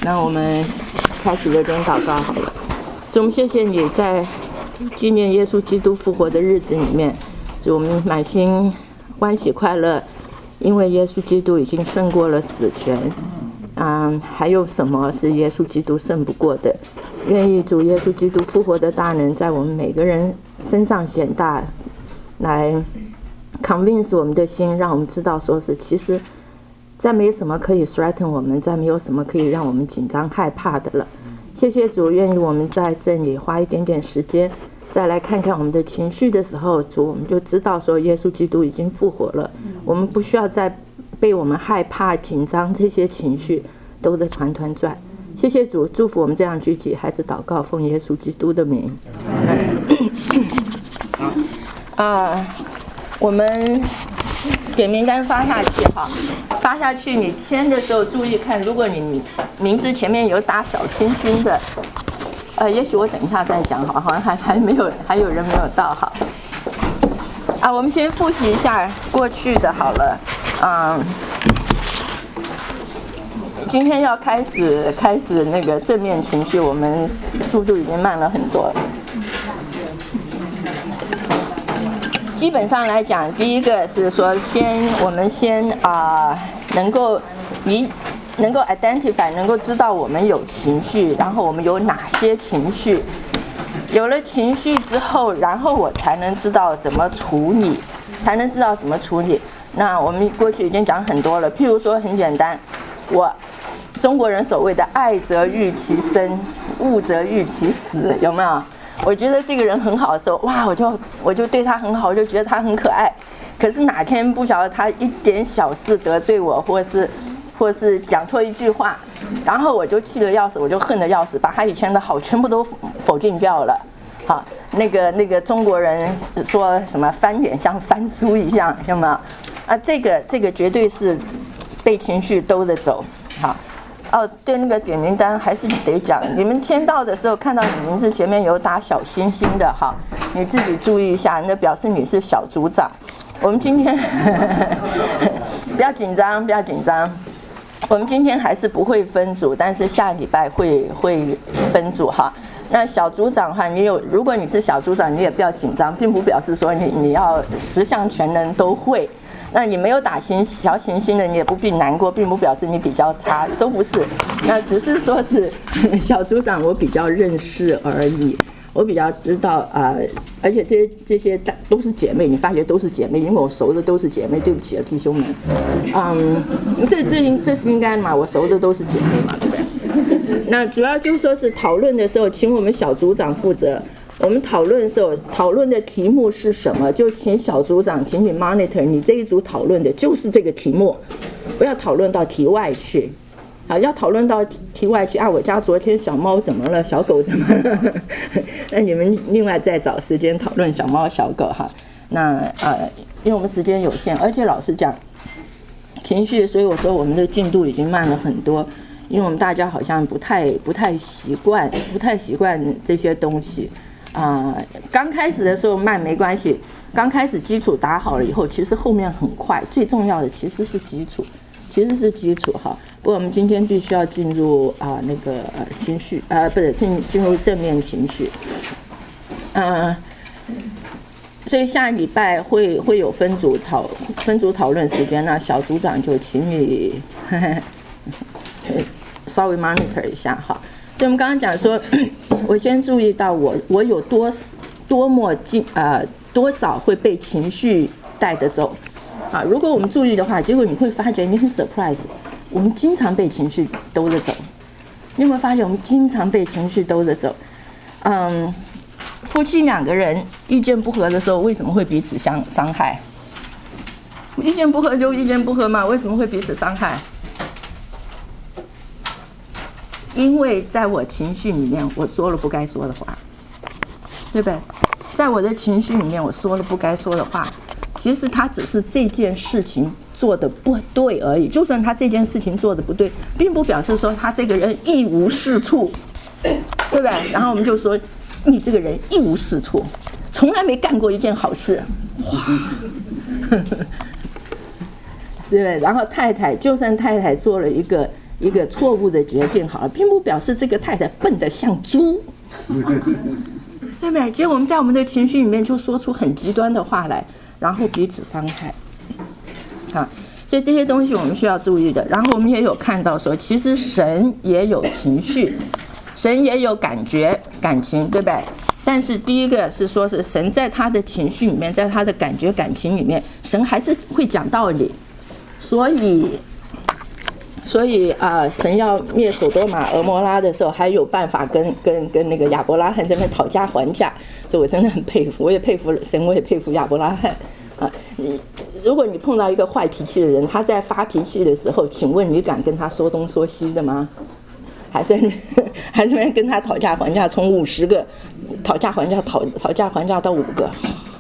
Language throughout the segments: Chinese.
那我们开始有点祷告好了。主，我们谢谢你在纪念耶稣基督复活的日子里面，主，我们满心欢喜快乐，因为耶稣基督已经胜过了死权。还有什么是耶稣基督胜不过的？愿意主耶稣基督复活的大能在我们每个人身上显大，来 convince 我们的心，让我们知道说是其实再没有什么可以 threaten 我们，再没有什么可以让我们紧张害怕的了。谢谢主，愿意我们在这里花一点点时间，再来看看我们的情绪的时候，主，我们就知道说耶稣基督已经复活了，我们不需要再被我们害怕、紧张这些情绪都在团团转。谢谢主，祝福我们这样举起孩子祷告，奉耶稣基督的名。我们点名单发下去哈，发下去你签的时候注意看，如果你名字前面有打小星星的，也许我等一下再讲好像还有人没有到哈。我们先复习一下过去的好了。今天要开始那个正面情绪，我们速度已经慢了很多了。基本上来讲，第一个是说我们先能够 identify， 能够知道我们有情绪，然后我们有哪些情绪。有了情绪之后，然后我才能知道怎么处理，那我们过去已经讲很多了，譬如说很简单，中国人所谓的爱则欲其生，恶则欲其死，有没有？我觉得这个人很好的时候，哇，我就对他很好，我就觉得他很可爱。可是哪天不晓得他一点小事得罪我，或是讲错一句话，然后我就气得要死，我就恨得要死，把他以前的好全部都否定掉了。好，那个中国人说什么翻脸像翻书一样，有没有？这个绝对是被情绪兜着走。好。对，那个点名单还是得讲，你们签到的时候看到你名字前面有打小星星的哈，你自己注意一下，那表示你是小组长。我们今天不要紧张，我们今天还是不会分组，但是下礼拜会分组哈。那小组长的话，如果你是小组长，你也不要紧张，并不表示说你要10项全能都会。那你没有打小行星的，你也不必难过，并不表示你比较差，都不是。那只是说是小组长，我比较认识而已，我比较知道而且这些都是姐妹，你发觉都是姐妹，因为我熟的都是姐妹。对不起啊，弟兄们，这是应该嘛，我熟的都是姐妹嘛，对不对？那主要就是说是讨论的时候，请我们小组长负责。我们讨论的时候，讨论的题目是什么？就请小组长，请你 monitor， 你这一组讨论的就是这个题目，不要讨论到题外去。好，要讨论到题外去我家昨天小猫怎么了，小狗怎么了？那你们另外再找时间讨论小猫小狗哈。那因为我们时间有限，而且老实讲，情绪，所以我说我们的进度已经慢了很多，因为我们大家好像不太习惯这些东西。刚开始的时候慢没关系，刚开始基础打好了以后，其实后面很快。最重要的其实是基础哈。不过我们今天必须要进入情绪，不是进入正面情绪。所以下礼拜会有分组讨论时间，那小组长就请你稍微 monitor 一下哈。所以我们刚刚讲说，我先注意到我有多少会被情绪带得走。如果我们注意的话，结果你会发觉你很 surprise， 我们经常被情绪兜着走。你有没有发现我们经常被情绪兜着走？夫妻2个人意见不合的时候，为什么会彼此伤害？意见不合就意见不合嘛，为什么会彼此伤害？因为在我情绪里面，我说了不该说的话，对不对？在我的情绪里面，我说了不该说的话，其实他只是这件事情做的不对而已。就算他这件事情做的不对，并不表示说他这个人一无是处，对不对？然后我们就说你这个人一无是处，从来没干过一件好事，哇，对不对？然后就算太太做了一个一个错误的决定好了，并不表示这个太太笨得像猪，对不对？结果我们在我们的情绪里面就说出很极端的话来，然后彼此伤害。好，所以这些东西我们需要注意的。然后我们也有看到说，其实神也有情绪，神也有感觉、感情，对不对？但是第一个是说，是神在他的情绪里面，在他的感觉、感情里面，神还是会讲道理。所以神要灭所多玛、俄摩拉的时候，还有办法跟那个亚伯拉罕在那边讨价还价，所以我真的很佩服，我也佩服神，我也佩服亚伯拉罕啊。如果你碰到一个坏脾气的人，他在发脾气的时候，请问你敢跟他说东说西的吗？还在那边跟他讨价还价，从50个讨价还价讨价还价到5个。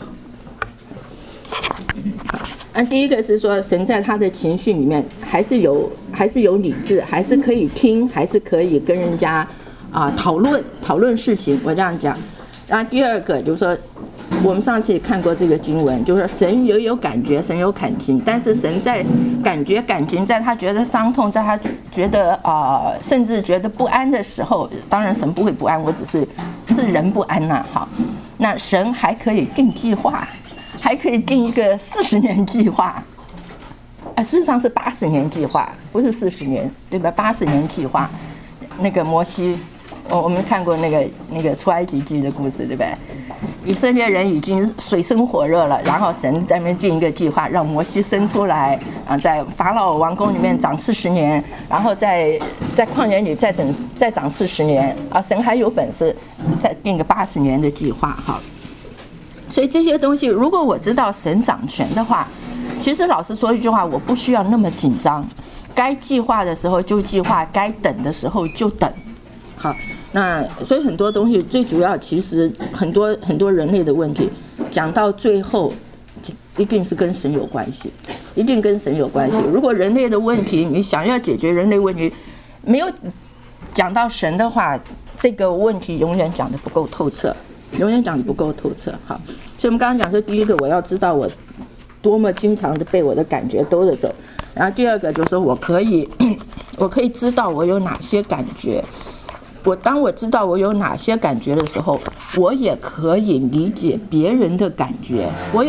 第一个是说，神在他的情绪里面还是有理智，还是可以听，还是可以跟人家讨论事情。我这样讲。然后第二个就是说，我们上次也看过这个经文，就是说神也有感觉，神有感情，但是神在感觉感情，在他觉得伤痛，在他觉得甚至觉得不安的时候，当然神不会不安，我只是人不安呐。好，那神还可以定计划。还可以定一个40年计划，事实上是80年计划，不是40年，对吧？80年计划，那个摩西，我们看过那个出埃及记的故事，对不对？以色列人已经水深火热了，然后神在那边定一个计划，让摩西生出来，在法老王宫里面长40年，然后在旷野里再长40年，神还有本事再定个80年的计划，哈。所以这些东西，如果我知道神掌权的话，其实老实说一句话，我不需要那么紧张。该计划的时候就计划，该等的时候就等。好，那所以很多东西最主要，其实很多人类的问题，讲到最后，一定是跟神有关系，一定跟神有关系。如果人类的问题，你想要解决人类问题，没有讲到神的话，这个问题永远讲得不够透彻。永远讲得不够透彻，好，所以我们刚刚讲说，第一个我要知道我多么经常的被我的感觉兜着走，然后第二个就是说我可以知道我有哪些感觉，当我知道我有哪些感觉的时候，我也可以理解别人的感觉，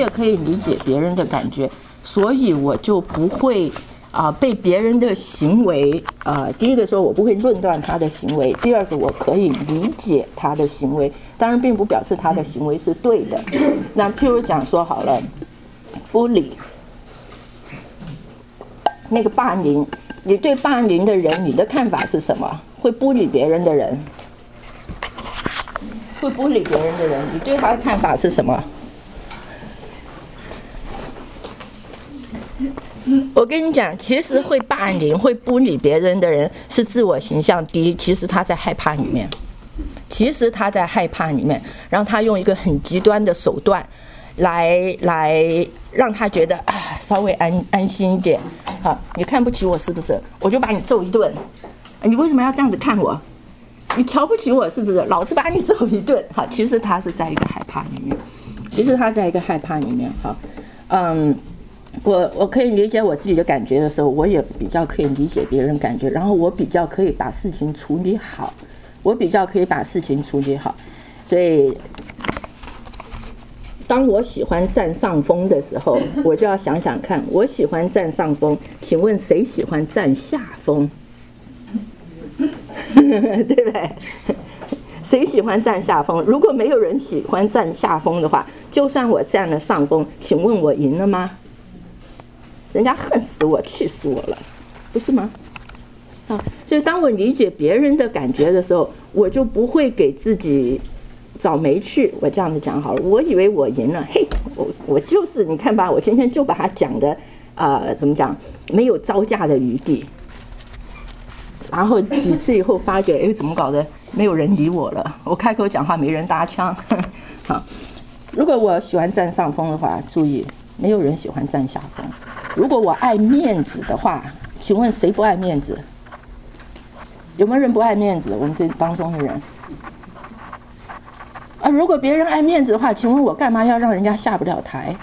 所以我就不会被别人的行为第一个说我不会论断他的行为，第二个我可以理解他的行为，当然并不表示他的行为是对的。那譬如讲说好了，不理那个霸凌，你对霸凌的人，你的看法是什么？会不理别人的人，你对他的看法是什么？我跟你讲，其实会霸凌、会不理别人的人是自我形象低，其实他在害怕里面，然后他用一个很极端的手段来让他觉得稍微安心一点。好，你看不起我是不是？我就把你揍一顿。你为什么要这样子看我？你瞧不起我是不是？老子把你揍一顿。好，其实他是在一个害怕里面。好，我可以理解我自己的感觉的时候，我也比较可以理解别人感觉，然后我比较可以把事情处理好，所以当我喜欢占上风的时候，我就要想想看，我喜欢占上风，请问谁喜欢占下风？对不对？谁喜欢占下风？如果没有人喜欢占下风的话，就算我占了上风，请问我赢了吗？人家恨死我，气死我了，不是吗？所以当我理解别人的感觉的时候，我就不会给自己找没趣。我这样子讲好了，我以为我赢了，嘿，我就是你看吧，我今天就把它讲的怎么讲，没有招架的余地。然后几次以后发觉，怎么搞的？没有人理我了，我开口讲话没人搭腔。好，如果我喜欢占上风的话，注意，没有人喜欢占下风。如果我爱面子的话，请问谁不爱面子？有没有人不爱面子？我们这当中的人如果别人爱面子的话，请问我干嘛要让人家下不了台？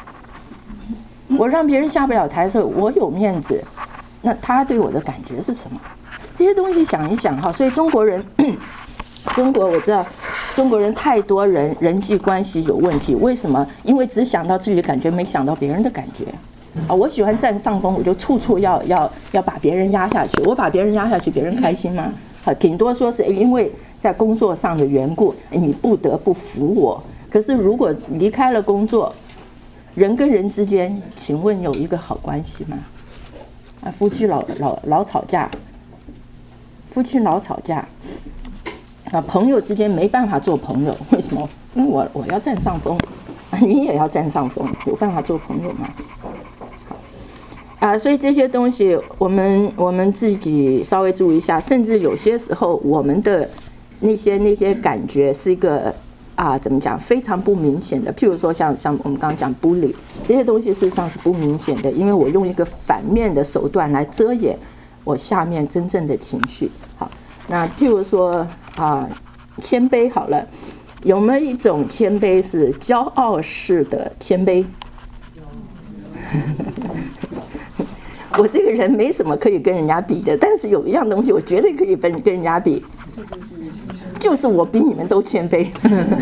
我让别人下不了台的时候，我有面子，那他对我的感觉是什么？ 这些东西想一想哈，所以中国人，中国我知道，中国人太多人际关系有问题，为什么？因为只想到自己的感觉，没想到别人的感觉。啊，我喜欢占上风，我就处处要把别人压下去。我把别人压下去，别人开心吗？好，顶多说是因为在工作上的缘故，你不得不服我。可是如果离开了工作，人跟人之间，请问有一个好关系吗？啊，夫妻老吵架，夫妻老吵架。啊，朋友之间没办法做朋友，为什么？因为我要占上风，你也要占上风，有办法做朋友吗？啊，所以这些东西我们自己稍微注意一下，甚至有些时候我们的那些感觉是一个怎么讲非常不明显的，譬如说像我们刚刚讲bully这些东西事实上是不明显的，因为我用一个反面的手段来遮掩我下面真正的情绪。好，那譬如说谦卑好了，有没有一种谦卑是骄傲式的谦卑？我这个人没什么可以跟人家比的，但是有一样东西我绝对可以跟人家比，就是我比你们都谦卑。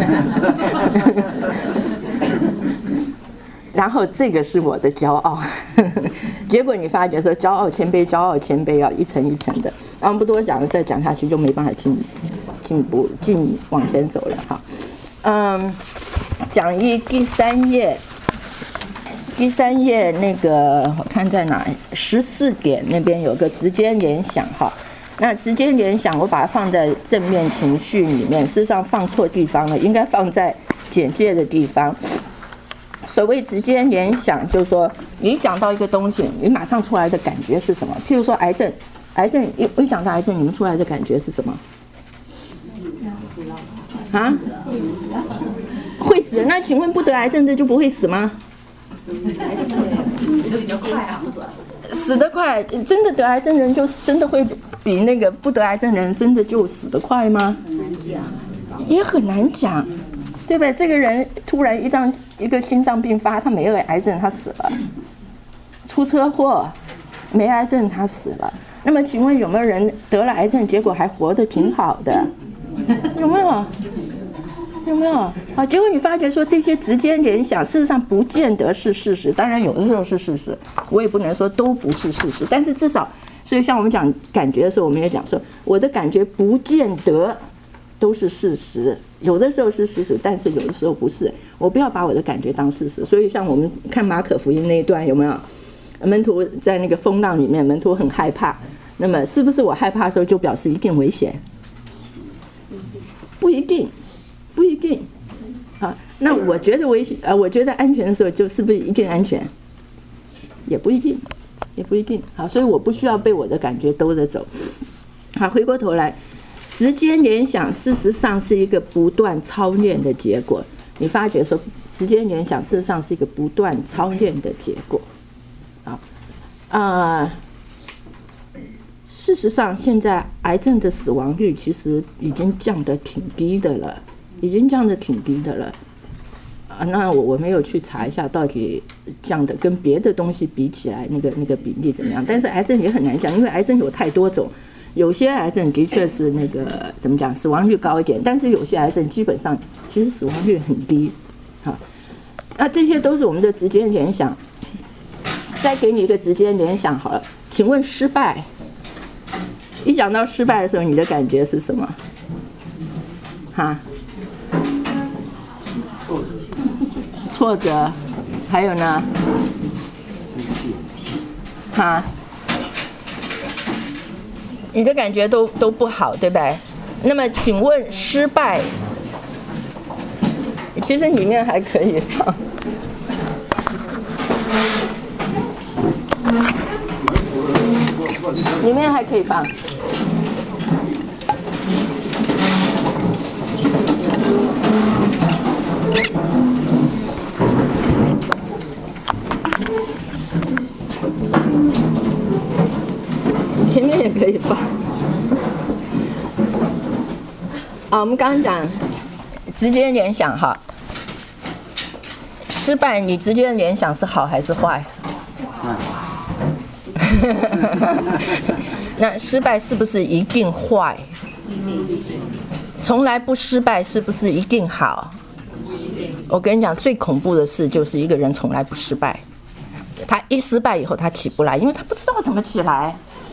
然后这个是我的骄傲，结果你发觉说骄傲谦卑要一层一层的，我们不多讲了，再讲下去就没办法进往前走了。好，讲义第三页那个我看在哪，14点那边有个直接联想哈。那直接联想我把它放在正面情绪里面，事实上放错地方了，应该放在简介的地方。所谓直接联想，就是说你讲到一个东西，你马上出来的感觉是什么？譬如说癌症一讲到癌症，你们出来的感觉是什么？啊？会死？那请问不得癌症的就不会死吗？死得快，真的得癌症人就真的会比那个不得癌症人真的就死得快吗？很难讲，也很难讲，对不对？这个人突然一个心脏病发，他没了癌症，他死了；出车祸没癌症，他死了。那么请问有没有人得了癌症，结果还活得挺好的？有没有？有没有？好，结果你发觉说这些直接联想，事实上不见得是事实。当然有的时候是事实，我也不能说都不是事实。但是至少，所以像我们讲感觉的时候，我们也讲说，我的感觉不见得都是事实，有的时候是事实，但是有的时候不是。我不要把我的感觉当事实。所以像我们看马可福音那一段，有没有？门徒在那个风浪里面，门徒很害怕。那么是不是我害怕的时候就表示一定危险？不一定。不一定，好，那我觉得危险，我觉得安全的时候，就是不是一定安全？也不一定，也不一定。好，所以我不需要被我的感觉兜着走。好，回过头来，直接联想事实上是一个不断操练的结果。你发觉说，直接联想事实上是一个不断操练的结果。好，事实上，现在癌症的死亡率其实已经降得挺低的了。已经降得挺低的了，那我没有去查一下到底降的跟别的东西比起来那个比例怎么样，但是癌症也很难讲，因为癌症有太多种，有些癌症的确是那个怎么讲死亡率高一点，但是有些癌症基本上其实死亡率很低。好，那这些都是我们的直接联想。再给你一个直接联想好了，请问失败，一讲到失败的时候，你的感觉是什么？哈？挫折，还有呢？哈，你的感觉都不好，对不对？那么，请问失败，其实里面还可以放，里面还可以放。前面也可以放。我们刚刚讲直接联想哈，失败你直接联想是好还是坏？ 那失败是不是一定坏？从来不失败是不是一定好？我跟你讲，最恐怖的事就是一个人从来不失败，他一失败以后他起不来，因为他不知道怎么起来。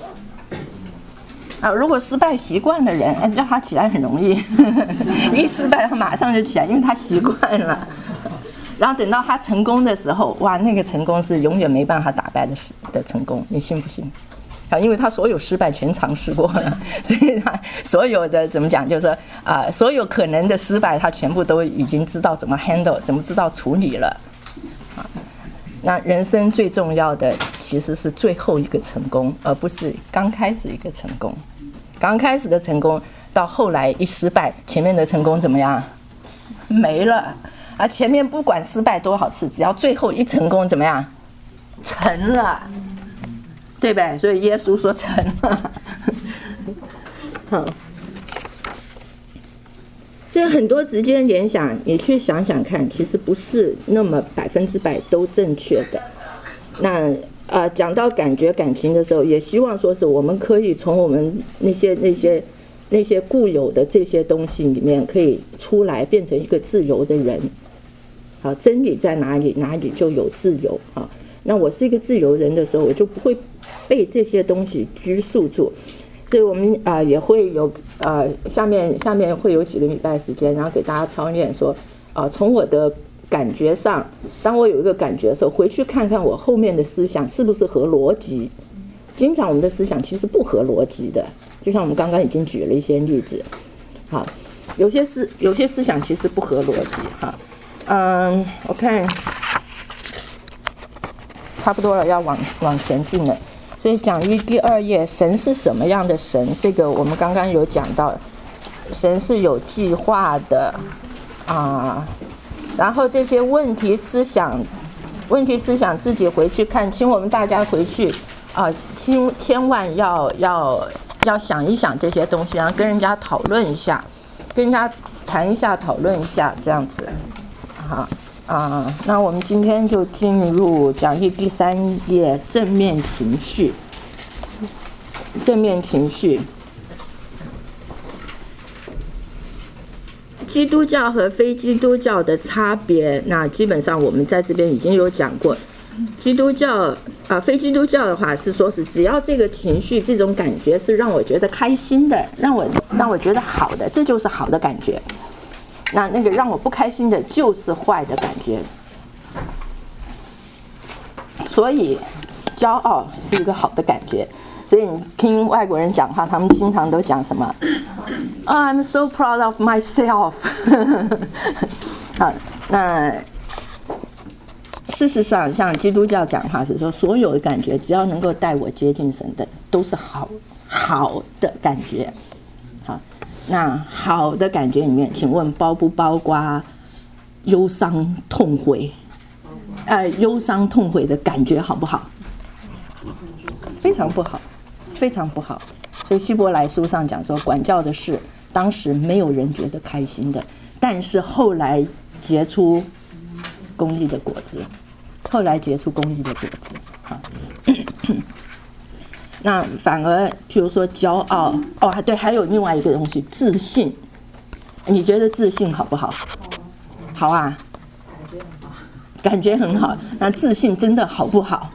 如果失败习惯的人，让他起来很容易，一失败他马上就起来，因为他习惯了。然后等到他成功的时候，哇，那个成功是永远没办法打败的成功，你信不信？因为他所有失败全尝试过了，所以他所有的怎么讲，就是说所有可能的失败，他全部都已经知道怎么 handle， 怎么知道处理了。那人生最重要的其实是最后一个成功，而不是刚开始一个成功。刚开始的成功到后来一失败，前面的成功怎么样？没了。前面不管失败多少次，只要最后一成功怎么样？成了，对不对？所以耶稣说成了。所以很多直接联想，你去想想看，其实不是那么100%都正确的。那讲到感觉感情的时候，也希望说是我们可以从我们那些固有的这些东西里面可以出来，变成一个自由的人。好，真理在哪里，哪里就有自由。好，那我是一个自由人的时候，我就不会被这些东西拘束住。所以我们也会有下面会有几个礼拜时间，然后给大家操练说从我的感觉上，当我有一个感觉的时候，回去看看我后面的思想是不是合逻辑。经常我们的思想其实不合逻辑的，就像我们刚刚已经举了一些例子。好，有些思想其实不合逻辑。哈，我看差不多了，要往前进了。所以讲义第2页，神是什么样的神？这个我们刚刚有讲到，神是有计划的然后这些问题思想自己回去看，请我们大家回去千万要想一想这些东西，然后跟人家讨论一下，跟人家谈一下，讨论一下，这样子。好。那我们今天就进入讲义第3页，正面情绪。基督教和非基督教的差别，那基本上我们在这边已经有讲过。基督教非基督教的话是说是只要这个情绪这种感觉是让我觉得开心的，让我觉得好的，这就是好的感觉。那个让我不开心的就是坏的感觉。所以骄傲是一个好的感觉。所以你听外国人讲话，他们经常都讲什么？I'm so proud of myself 好，那事实上像基督教讲话是说，所有的感觉只要能够带我接近神的都是好的感觉。好，那好的感觉里面，请问包不包括忧伤痛悔？忧伤痛悔的感觉好不好？非常不好，非常不好。所以希伯来书上讲说，管教的事当时没有人觉得开心的，但是后来结出公义的果子，那反而就是说骄傲对，还有另外一个东西，自信。你觉得自信好不好？好啊，感觉很好。那自信真的好不好？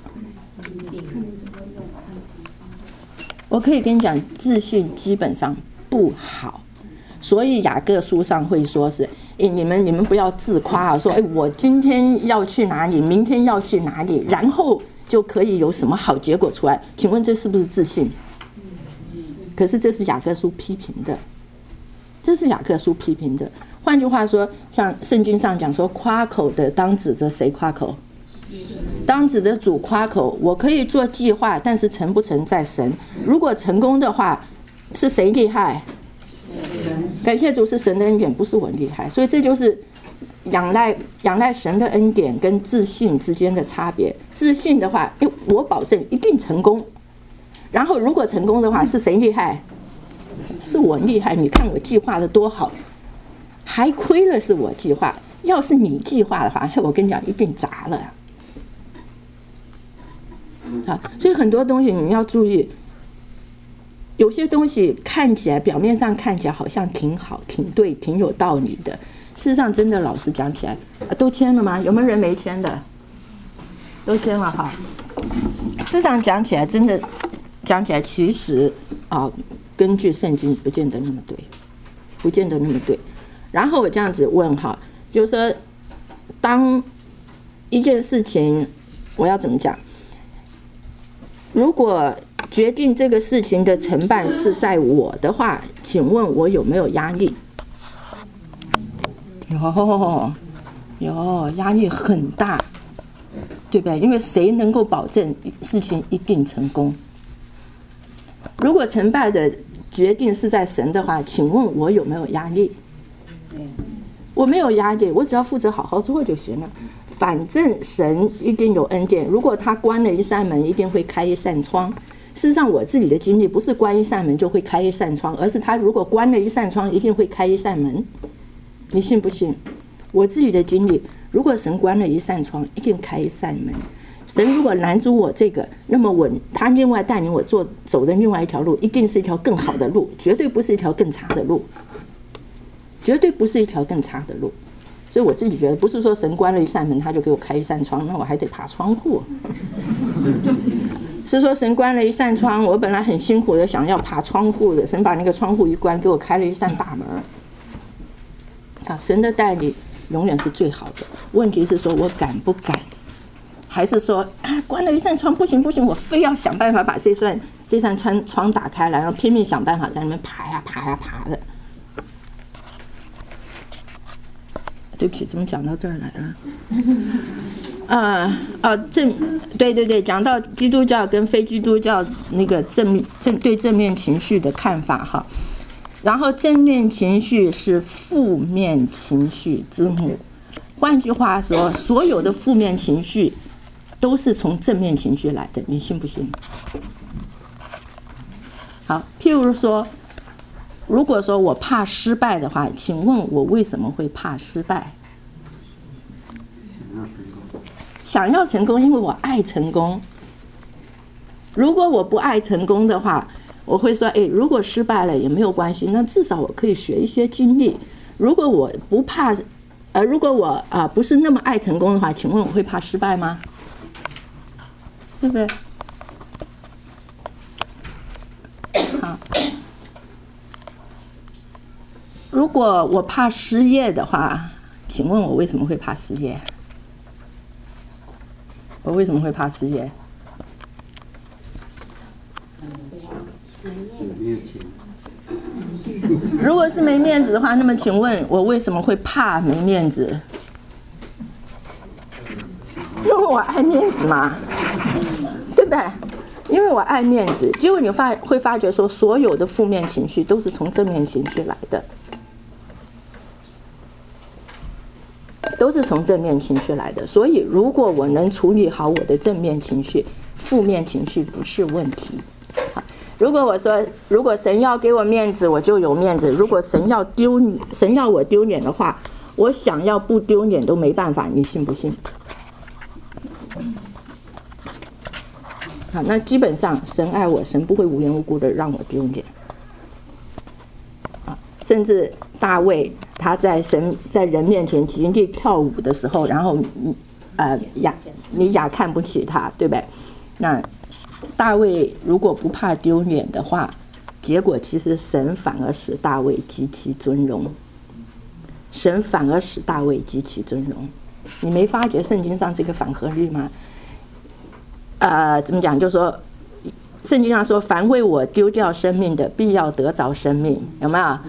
我可以跟你讲，自信基本上不好。所以雅各书上会说是，你们不要自夸说我今天要去哪里，明天要去哪里，然后就可以有什么好结果出来。请问这是不是自信？可是这是雅各书批评的，换句话说，像圣经上讲说，夸口的当指着谁夸口？当指着主夸口。我可以做计划，但是成不成在神。如果成功的话，是谁厉害？感谢主，是神的恩典，不是我厉害。所以这就是仰赖神的恩典跟自信之间的差别。自信的话，我保证一定成功。然后如果成功的话，是谁厉害？是我厉害。你看我计划的多好，还亏了是我计划。要是你计划的话，我跟你讲，一定砸了。所以很多东西你们要注意， 有些东西看起来表面上看起来好像挺好、挺对、挺有道理的，事实上真的老实讲起来，都签了吗？有没有人没签的？都签了哈。事实上讲起来，真的讲起来，其实根据圣经不见得那么对，不见得那么对。然后我这样子问哈，就是说，当一件事情，我要怎么讲？如果决定这个事情的承办是在我的话，请问我有没有压力？有，压力很大，对不对？因为谁能够保证事情一定成功？如果成败的决定是在神的话，请问我有没有压力？我没有压力，我只要负责好好做就行了。反正神一定有恩典，如果他关了一扇门，一定会开一扇窗。事实上，我自己的经历不是关一扇门就会开一扇窗，而是他如果关了一扇窗，一定会开一扇门。你信不信？我自己的经历，如果神关了一扇窗，一定开一扇门。神如果拦阻我这个，那么他另外带领我走的另外一条路，一定是一条更好的路，绝对不是一条更差的路，绝对不是一条更差的路。所以我自己觉得，不是说神关了一扇门，他就给我开一扇窗，那我还得爬窗户。是说神关了一扇窗，我本来很辛苦的想要爬窗户的，神把那个窗户一关，给我开了一扇大门。神的带领永远是最好的。问题是说我敢不敢，还是说关了一扇窗不行，我非要想办法把这扇窗打开来，然后拼命想办法在那边爬的。对不起，怎么讲到这儿来了？对，讲到基督教跟非基督教那个对正面情绪的看法哈。然后正面情绪是负面情绪之母，换句话说，所有的负面情绪都是从正面情绪来的，你信不信？好，譬如说，如果说我怕失败的话，请问我为什么会怕失败？想要成功，因为我爱成功。如果我不爱成功的话，我会说，如果失败了也没有关系，那至少我可以学一些经历。如果我不怕，如果我不是那么爱成功的话，请问我会怕失败吗？对不对？好，如果我怕失业的话，请问我为什么会怕失业？我为什么会怕失业？如果是没面子的话，那么请问我为什么会怕没面子？因为我爱面子嘛，对不对？因为我爱面子，结果你会发觉说，所有的负面情绪都是从正面情绪来的，都是从正面情绪来的。所以，如果我能处理好我的正面情绪，负面情绪不是问题。如果我说，如果神要给我面子，我就有面子；如果神要我丢脸的话，我想要不丢脸都没办法。你信不信？好，那基本上神爱我，神不会无缘无故的让我丢脸。甚至大卫他在人面前极力跳舞的时候，然后亚看不起他，对不对？那大卫如果不怕丢脸的话，结果其实神反而使大卫极其尊荣。神反而使大卫极其尊荣。你没发觉圣经上这个反合律吗？怎么讲？就是说，圣经上说，凡为我丢掉生命的，必要得着生命，有没有？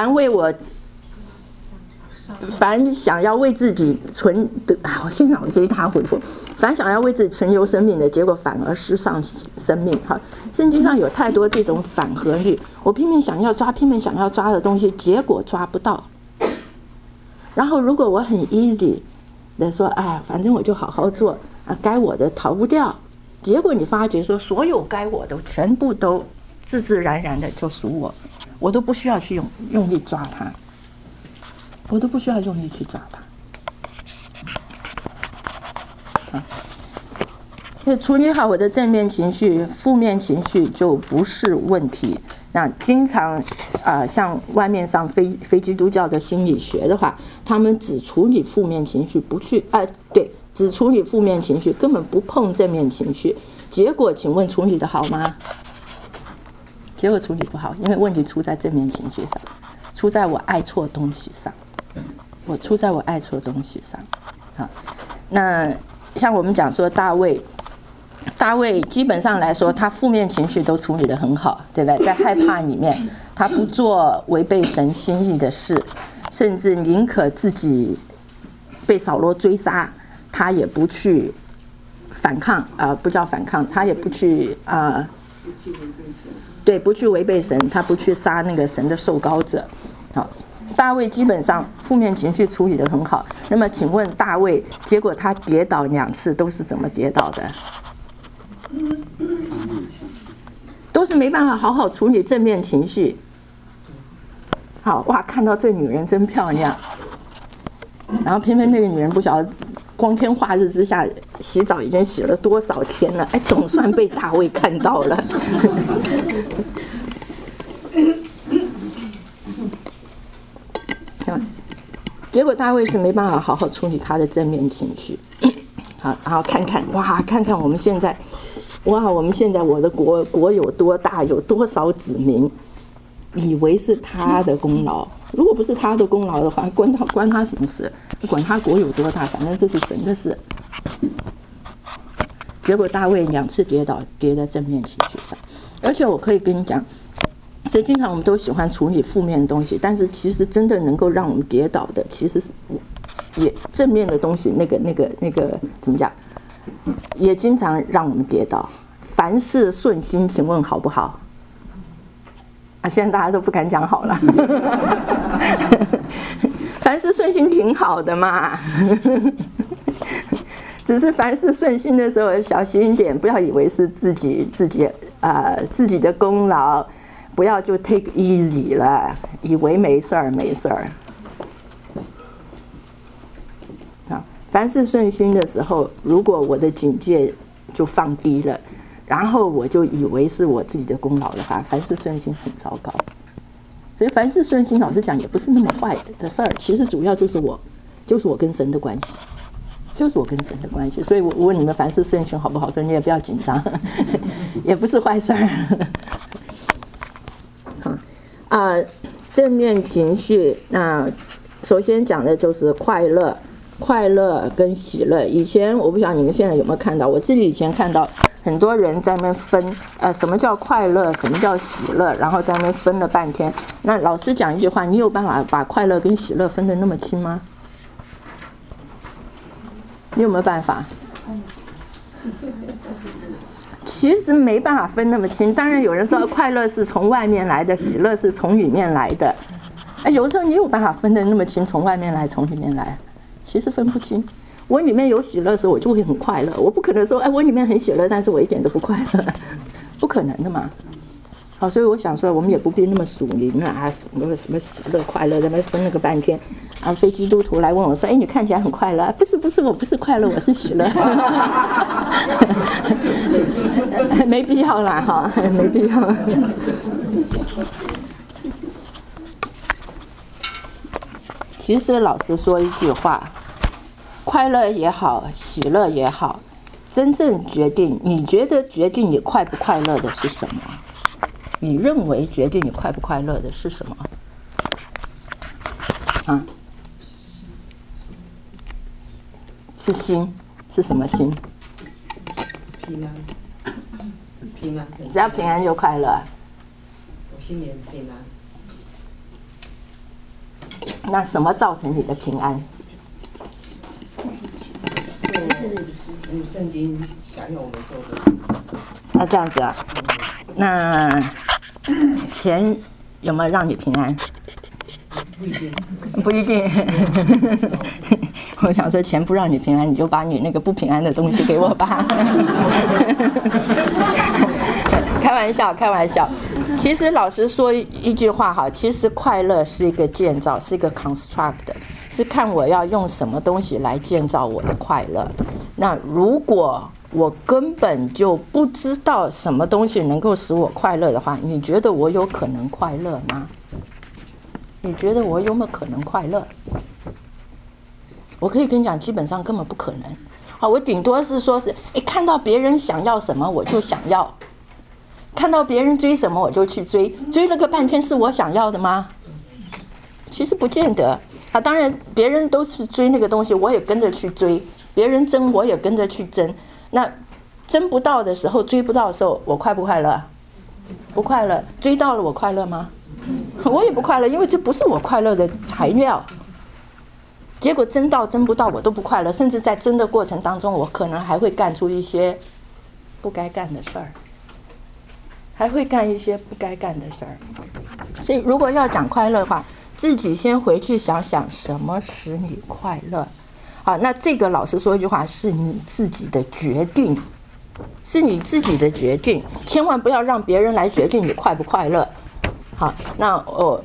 凡想要为自己我现在脑子一塌糊涂。凡想要为自己存留生命的，结果反而失丧生命。哈，圣经上有太多这种反合律。我拼命想要抓的东西，结果抓不到。然后如果我很 easy 的说，反正我就好好做该我的逃不掉。结果你发觉说，所有该我的全部都自自然然的就属我，我都不需要去用力抓它。我都不需要用力去抓它。所以处理好我的正面情绪，负面情绪就不是问题。 那经常像外面上非基督教的心理学的话，他们只处理负面情绪，不去对，只处理负面情绪，根本不碰正面情绪。结果，请问处理得好吗？结果处理不好，因为问题出在正面情绪上，出在我爱错东西上。出在我爱错东西上。好，那像我们讲说大卫基本上来说，他负面情绪都处理得很好，对不对？在害怕里面，他不做违背神心意的事，甚至宁可自己被扫罗追杀，他也不去反抗，不叫反抗，他也不去对，不去违背神，他不去杀那个神的受膏者。好，大卫基本上负面情绪处理得很好。那么，请问大卫，结果他跌倒2次，都是怎么跌倒的？都是没办法好好处理正面情绪。好哇，看到这女人真漂亮，然后偏偏那个女人不晓得光天化日之下洗澡已经洗了多少天了，总算被大卫看到了。结果大卫是没办法好好处理他的正面情绪。好，然后看看我们现在，我的国有多大，有多少子民，以为是他的功劳。如果不是他的功劳的话，关他什么事？管他国有多大，反正这是神的事。结果大卫2次跌倒，跌在正面情绪上。而且我可以跟你讲，所以经常我们都喜欢处理负面的东西，但是其实真的能够让我们跌倒的，其实是也正面的东西，那个怎么讲，也经常让我们跌倒。凡事顺心，请问好不好？现在大家都不敢讲好了。凡事顺心挺好的嘛。只是凡事顺心的时候小心一点，不要以为是自己的功劳，不要就 take easy 了，以为没事儿。凡事顺心的时候，如果我的警戒就放低了，然后我就以为是我自己的功劳的话，凡事顺心很糟糕。所以凡事顺心，老实讲也不是那么坏的事儿。其实主要就是我跟神的关系。所以我问你们，凡事顺心好不好？所以你也不要紧张，也不是坏事儿。正面情绪，那首先讲的就是快乐跟喜乐。以前我不晓得你们现在有没有看到，我自己以前看到很多人在那边分，什么叫快乐，什么叫喜乐，然后在那边分了半天。那老师讲一句话，你有办法把快乐跟喜乐分得那么清吗？你有没有办法？其实没办法分那么清。当然有人说快乐是从外面来的，喜乐是从里面来的。有的时候你有办法分得那么清，从外面来，从里面来，其实分不清。我里面有喜乐的时候，我就会很快乐。我不可能说，我里面很喜乐，但是我一点都不快乐，不可能的嘛。好，所以我想说，我们也不必那么属灵了什么喜乐快乐，在那分了个半天。非基督徒来问我说：“你看起来很快乐。”不是，我不是快乐，我是喜乐。没必要啦，哈，没必要。其实老实说一句话，快乐也好，喜乐也好，真正你觉得决定你快不快乐的是什么？你认为决定你快不快乐的是什么？是心，是什么心？ 平安。 只要平安就快乐。 我心里很平安。 那什么造成你的平安？ 是圣经想要我们做的。 这样子啊？那钱有没有让你平安？不一定。我想说，钱不让你平安，你就把你那个不平安的东西给我吧。开玩笑。其实老实说一句话哈，其实快乐是一个建造，是一个 construct， 是看我要用什么东西来建造我的快乐。那如果我根本就不知道什么东西能够使我快乐的话，你觉得我有可能快乐吗？你觉得我有没有可能快乐？我可以跟你讲，基本上根本不可能。好，我顶多是说是，看到别人想要什么我就想要，看到别人追什么我就去追，追了个半天是我想要的吗？其实不见得啊。当然，别人都是追那个东西，我也跟着去追；别人争，我也跟着去争。那争不到的时候，追不到的时候，我快不快乐？不快乐。追到了，我快乐吗？我也不快乐，因为这不是我快乐的材料。结果争到争不到，我都不快乐，甚至在争的过程当中，我可能还会干出一些不该干的事儿，还会干一些不该干的事儿。所以，如果要讲快乐的话，自己先回去想想什么使你快乐。好，那这个老实说一句话，是你自己的决定，是你自己的决定，千万不要让别人来决定你快不快乐。好，那我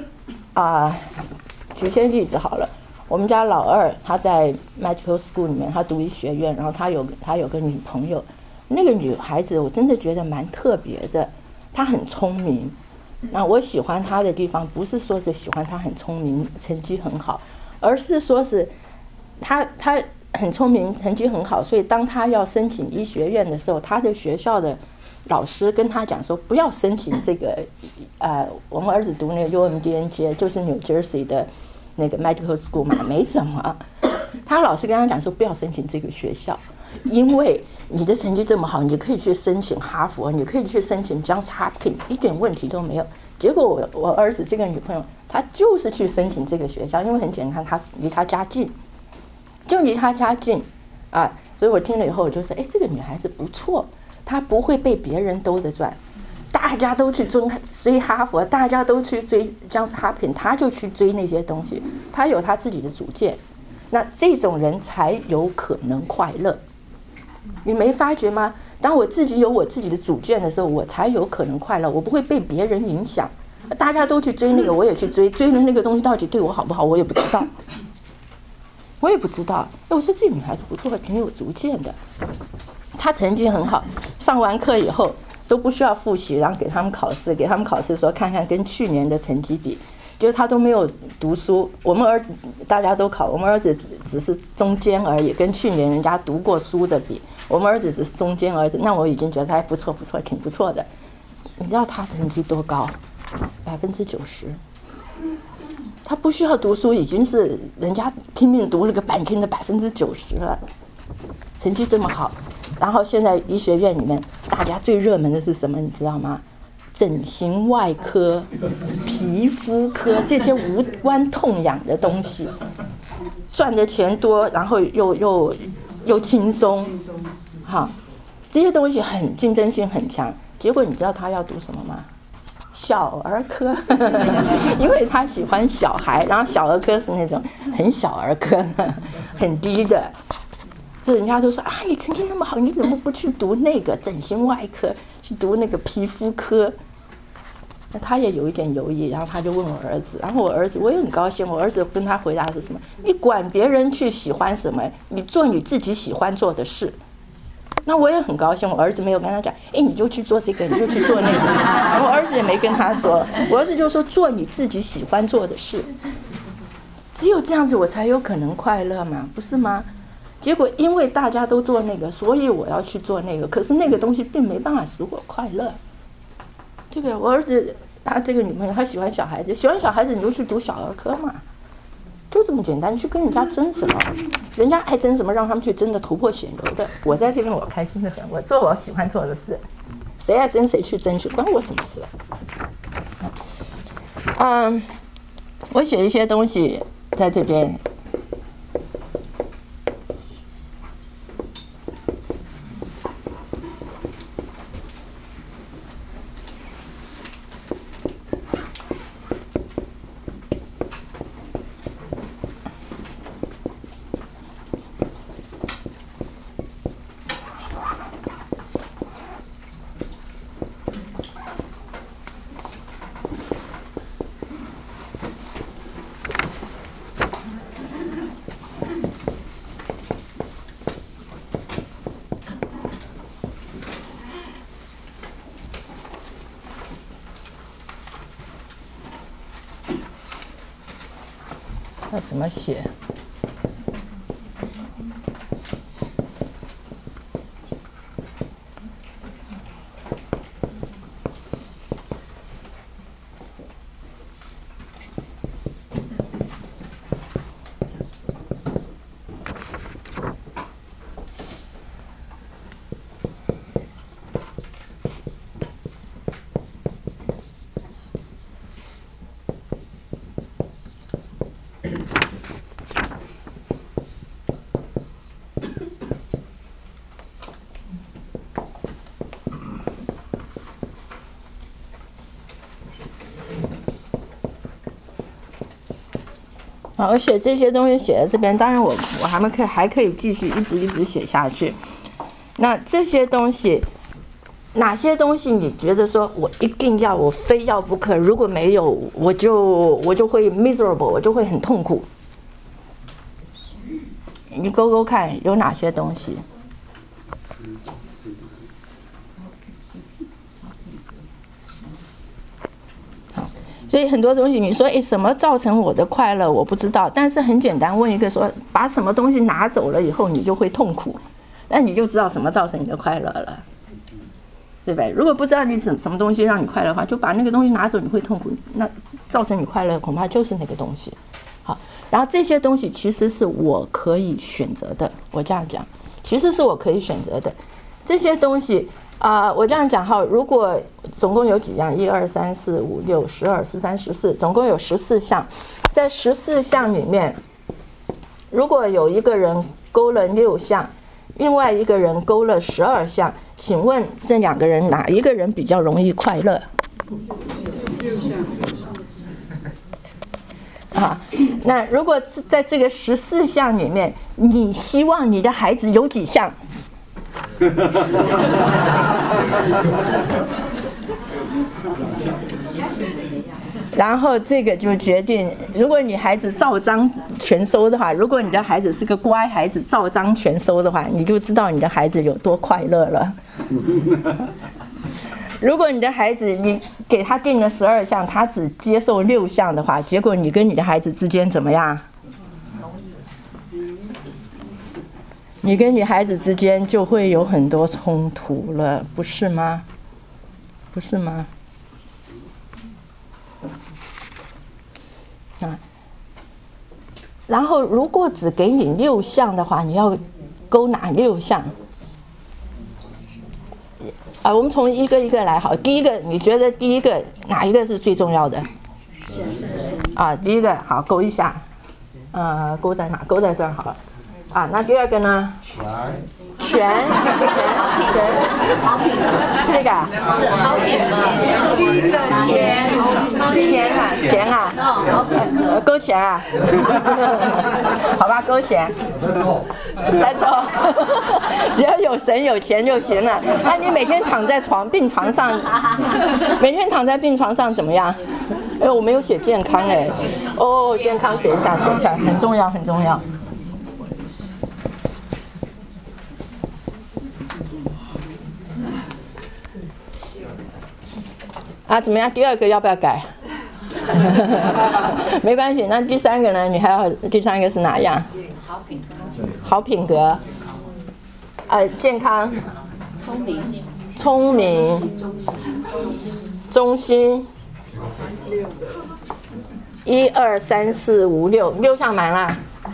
举些例子好了。我们家老二他在 medical school 里面，他读医学院，然后他有个女朋友，那个女孩子我真的觉得蛮特别的，她很聪明。那我喜欢她的地方，不是说是喜欢她很聪明，成绩很好，而是说是她很聪明，成绩很好，所以当她要申请医学院的时候，她的学校的老师跟她讲说，不要申请这个，我们儿子读那个 UMDNJ， 就是 New Jersey 的那个 medical school 嘛，没什么。他老师跟他讲说，不要申请这个学校，因为你的成绩这么好，你可以去申请哈佛，你可以去申请 Johns Hopkins， 一点问题都没有。结果我儿子这个女朋友，她就是去申请这个学校，因为很简单，她离他家近，就离他家近啊。所以我听了以后，我就说，这个女孩子不错，她不会被别人兜着转。大家都去追哈佛，大家都去追 Johns Hopkins， 他就去追那些东西，他有他自己的主见。那这种人才有可能快乐。你没发觉吗？当我自己有我自己的主见的时候，我才有可能快乐，我不会被别人影响。大家都去追那个，我也去追，追的那个东西到底对我好不好，我也不知道。我也不知道。我说这女孩子不错，挺有主见的。她成绩很好，上完课以后都不需要复习，然后给他们考试，说看看跟去年的成绩比，就是他都没有读书。我们大家都考，我们儿子只是中间而已，跟去年人家读过书的比，我们儿子只是中间儿子，那我已经觉得还不错，挺不错的。你知道他成绩多高？90%。他不需要读书，已经是人家拼命读了个半天的90%了，成绩这么好。然后现在医学院里面，大家最热门的是什么？你知道吗？整形外科、皮肤科这些无关痛痒的东西，赚的钱多，然后又轻松，哈，这些东西很竞争性很强。结果你知道他要读什么吗？小儿科，因为他喜欢小孩，然后小儿科是那种很小儿科，很低的。就人家都说你成绩那么好，你怎么不去读那个整形外科，去读那个皮肤科？那他也有一点犹豫，然后他就问我儿子，然后我儿子我也很高兴，我儿子跟他回答是什么？你管别人去喜欢什么，你做你自己喜欢做的事。那我也很高兴，我儿子没有跟他讲，你就去做这个，你就去做那个。我儿子也没跟他说，我儿子就说做你自己喜欢做的事。只有这样子，我才有可能快乐嘛，不是吗？结果因为大家都做那个，所以我要去做那个。可是那个东西并没办法使我快乐，对不对？我儿子他这个女朋友，他喜欢小孩子，你就去读小儿科嘛，就这么简单。你去跟人家争什么？人家爱争什么，让他们去争的头破血流的。我在这边我开心的很，我做我喜欢做的事，谁爱争谁去争去，关我什么事？我写一些东西在这边。 要怎么写？我写这些东西写在这边，当然我还可以继续一直写下去。那这些东西，哪些东西你觉得说我一定要，我非要不可？如果没有，我就会 miserable， 我就会很痛苦。你勾勾看有哪些东西？所以很多东西，你说什么造成我的快乐，我不知道。但是很简单，问一个说，把什么东西拿走了以后，你就会痛苦，那你就知道什么造成你的快乐了，对不对？如果不知道你什么东西让你快乐的话，就把那个东西拿走，你会痛苦。那造成你快乐，恐怕就是那个东西。好，然后这些东西其实是我可以选择的。我这样讲，其实是我可以选择的。这些东西。我这样讲哈，如果总共有几样？1、2、3、4、5、6、12、13、14，总共有14项。在14项里面，如果有一个人勾了6项，另外一个人勾了12项，请问这2个人哪一个人比较容易快乐？那如果在这个14项里面，你希望你的孩子有几项？然后这个就决定，如果你孩子照章全收的话，如果你的孩子是个乖孩子，照章全收的话，你就知道你的孩子有多快乐了。如果你的孩子你给他定了12项，他只接受6项的话，结果你跟你的孩子之间怎么样？你跟你孩子之间就会有很多冲突了，不是吗？不是吗？然后如果只给你6项的话，你要勾哪6项？我们从一个一个来好。第一个，你觉得第一个哪一个是最重要的？第一个好，勾一下。勾在哪？勾在这儿好了。那第二个呢？权，这个好品吗？这个钱啊，勾钱啊，好吧，勾钱，再抽，只要有神有钱就行了。那你每天躺在病床上，每天躺在病床上怎么样？我没有写健康健康写一下，很重要，很重要。怎么样？第二个要不要改？没关系。那第3个呢？你还要第3个是哪样？好品格。健康。聪明。忠心。1、2、3、4、5、6项满了。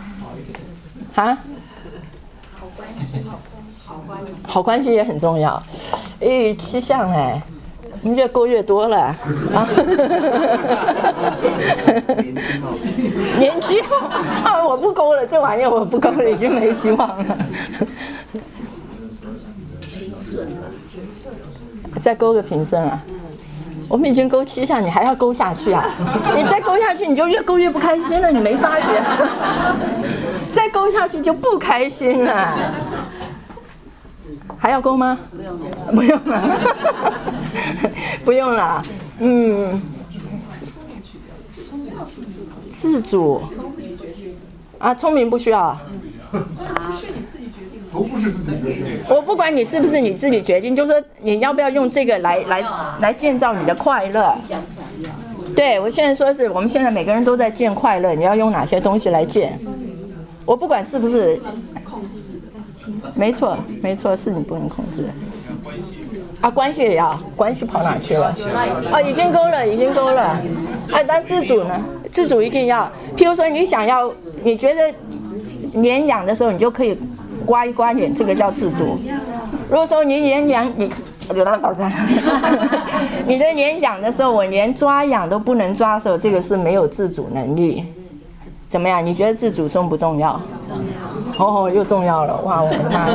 好关系也很重要。7项你越勾越多了。年轻我不勾了，这玩意儿我不勾了，已经没希望了。再勾个平顺啊！我们已经勾7项，你还要勾下去啊？你再勾下去，你就越勾越不开心了，你没发觉？再勾下去就不开心了。还要勾吗？不用了，不用了。自主聪明不需要。 都不是自己决定。 我不管你是不是你自己决定，就是说你要不要用这个来建造你的快乐。 对，我现在说是我们现在每个人都在建快乐，你要用哪些东西来建？我不管是不是，没错，是你不能控制的。啊，关系也要，关系跑哪去了？哦，已经够了。啊，但自主呢？自主一定要。譬如说，你觉得脸痒的时候，你就可以刮一刮脸，这个叫自主。如果说你脸痒，你的脸痒的时候，我连抓痒都不能抓的时候，这个是没有自主能力。怎么样？你觉得自主重不重要？哦，又重要了！哇，我的妈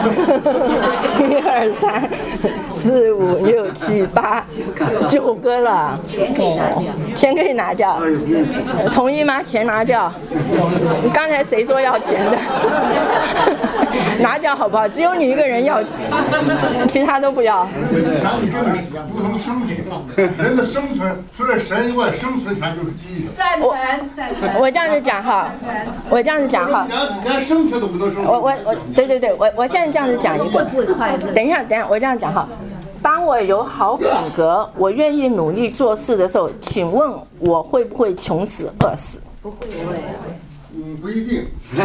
！1、2、3、4、5、6、7、8、9个了。钱可以拿掉，同意吗？钱拿掉。你刚才谁说要钱的？拿掉好不好？只有你一个人要，其他都不要。 权利根本是不能生存，人的生存除了神以外，生存权就是基的。 赞成。 我这样子讲哈， 连生存都不能生存。 对，我现在这样子讲一个。等一下，我这样讲哈。当我有好品格，我愿意努力做事的时候，请问我会不会穷死饿死？ 不会。 不一定。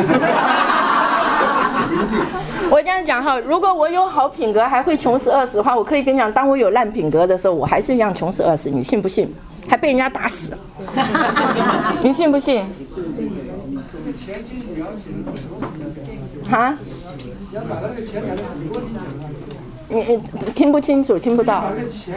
我这样讲哈，如果我有好品格还会穷死饿死的话，我可以跟你讲，当我有烂品格的时候，我还是一样穷死饿死，你信不信？还被人家打死，你信不信？哈？你听不清楚，听不到。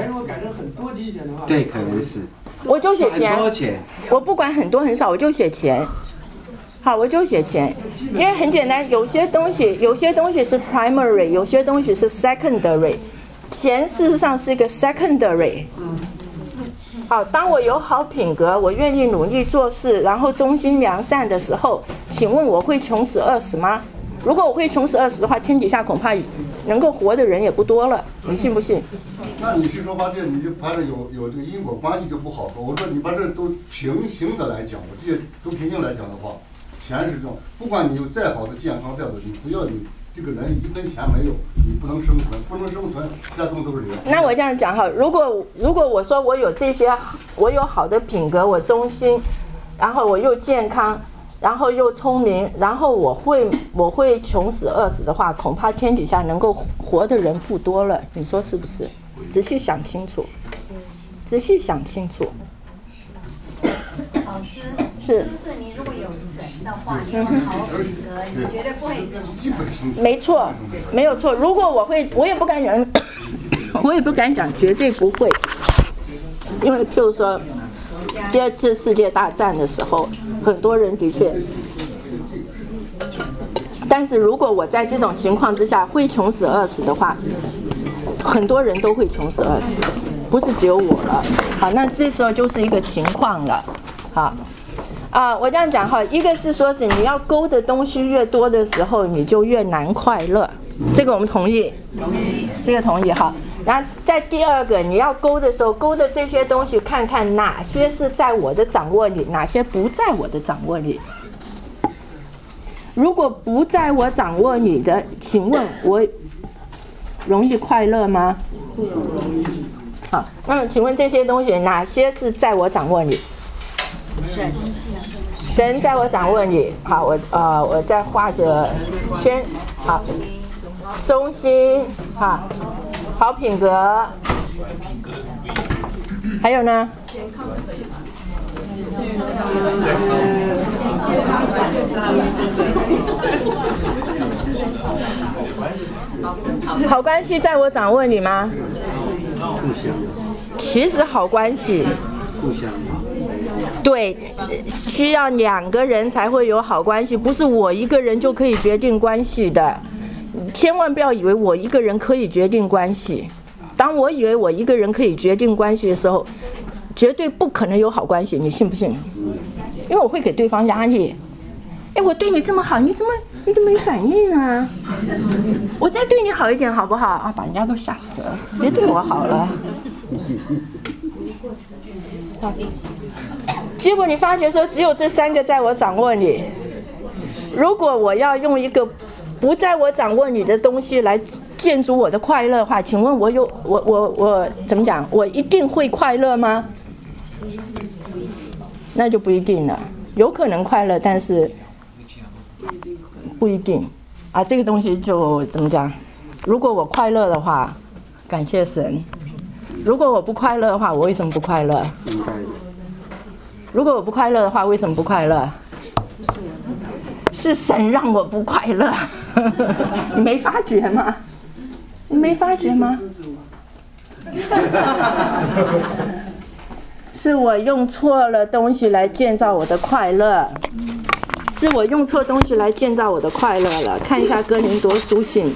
对，可能是。 我就写钱， 很多钱， 我不管很多很少，我就写钱。好，我就写钱，因为很简单，有些东西是 primary， 有些东西是 secondary， 钱事实上是一个 secondary。好，当我有好品格，我愿意努力做事，然后忠心良善的时候，请问我会穷死饿死吗？如果我会穷死饿死的话，天底下恐怕能够活的人也不多了，你信不信？ 那你是说把这你就把这有这个因果关系就不好说。我说你把这都平行的来讲，我这些都平行来讲的话，钱是这种，不管你有再好的健康再好的，你只要你这个人1分钱没有，你不能生存，其他东西都是零。 那我这样讲哈，如果我说我有这些，我有好的品格，我忠心，然后我又健康，然后又聪明，然后我会穷死饿死的话，恐怕天底下能够活的人不多了，你说是不是？仔细想清楚。 老师，是不是你如果有神的话，你有好品格，你绝对不会穷死？ 没错，没有错。如果我也不敢讲，我也不敢讲，绝对不会。因为譬如说，第2次世界大战的时候，很多人的确，但是如果我在这种情况之下会穷死饿死的话，很多人都会穷死饿死，不是只有我了。好，那这时候就是一个情况了。好，我这样讲哈，一个是说是你要勾的东西越多的时候，你就越难快乐，这个我们同意，这个同意哈。然后在第2个，你要勾的时候，勾的这些东西，看看哪些是在我的掌握里，哪些不在我的掌握里。如果不在我掌握里的，请问我容易快乐吗？不容易。好，那请问这些东西哪些是在我掌握里？神在我掌握里。好，我再画个圈。好，忠心，好品格，还有呢？好关系在我掌握里吗？ 互相。 其实好关系。 互相。 对，需要2个人才会有好关系，不是我一个人就可以决定关系的。千万不要以为我一个人可以决定关系。当我以为我一个人可以决定关系的时候，绝对不可能有好关系，你信不信？因为我会给对方压力。哎，我对你这么好，你怎么没反应呢？我再对你好一点好不好？啊，把人家都吓死了，别对我好了。好，结果你发觉说只有这3个在我掌握里。如果我要用一个不在我掌握里的东西来建筑我的快乐的话，请问我怎么讲？我一定会快乐吗？ 那就不一定了，有可能快乐，但是不一定啊。这个东西就怎么讲？如果我快乐的话，感谢神；如果我不快乐的话，我为什么不快乐？ 应该的。 如果我不快乐的话，为什么不快乐？是神让我不快乐，你没发觉吗？你没发觉吗？是我用错了东西来建造我的快乐，是我用错东西来建造我的快乐了。看一下哥林多书信。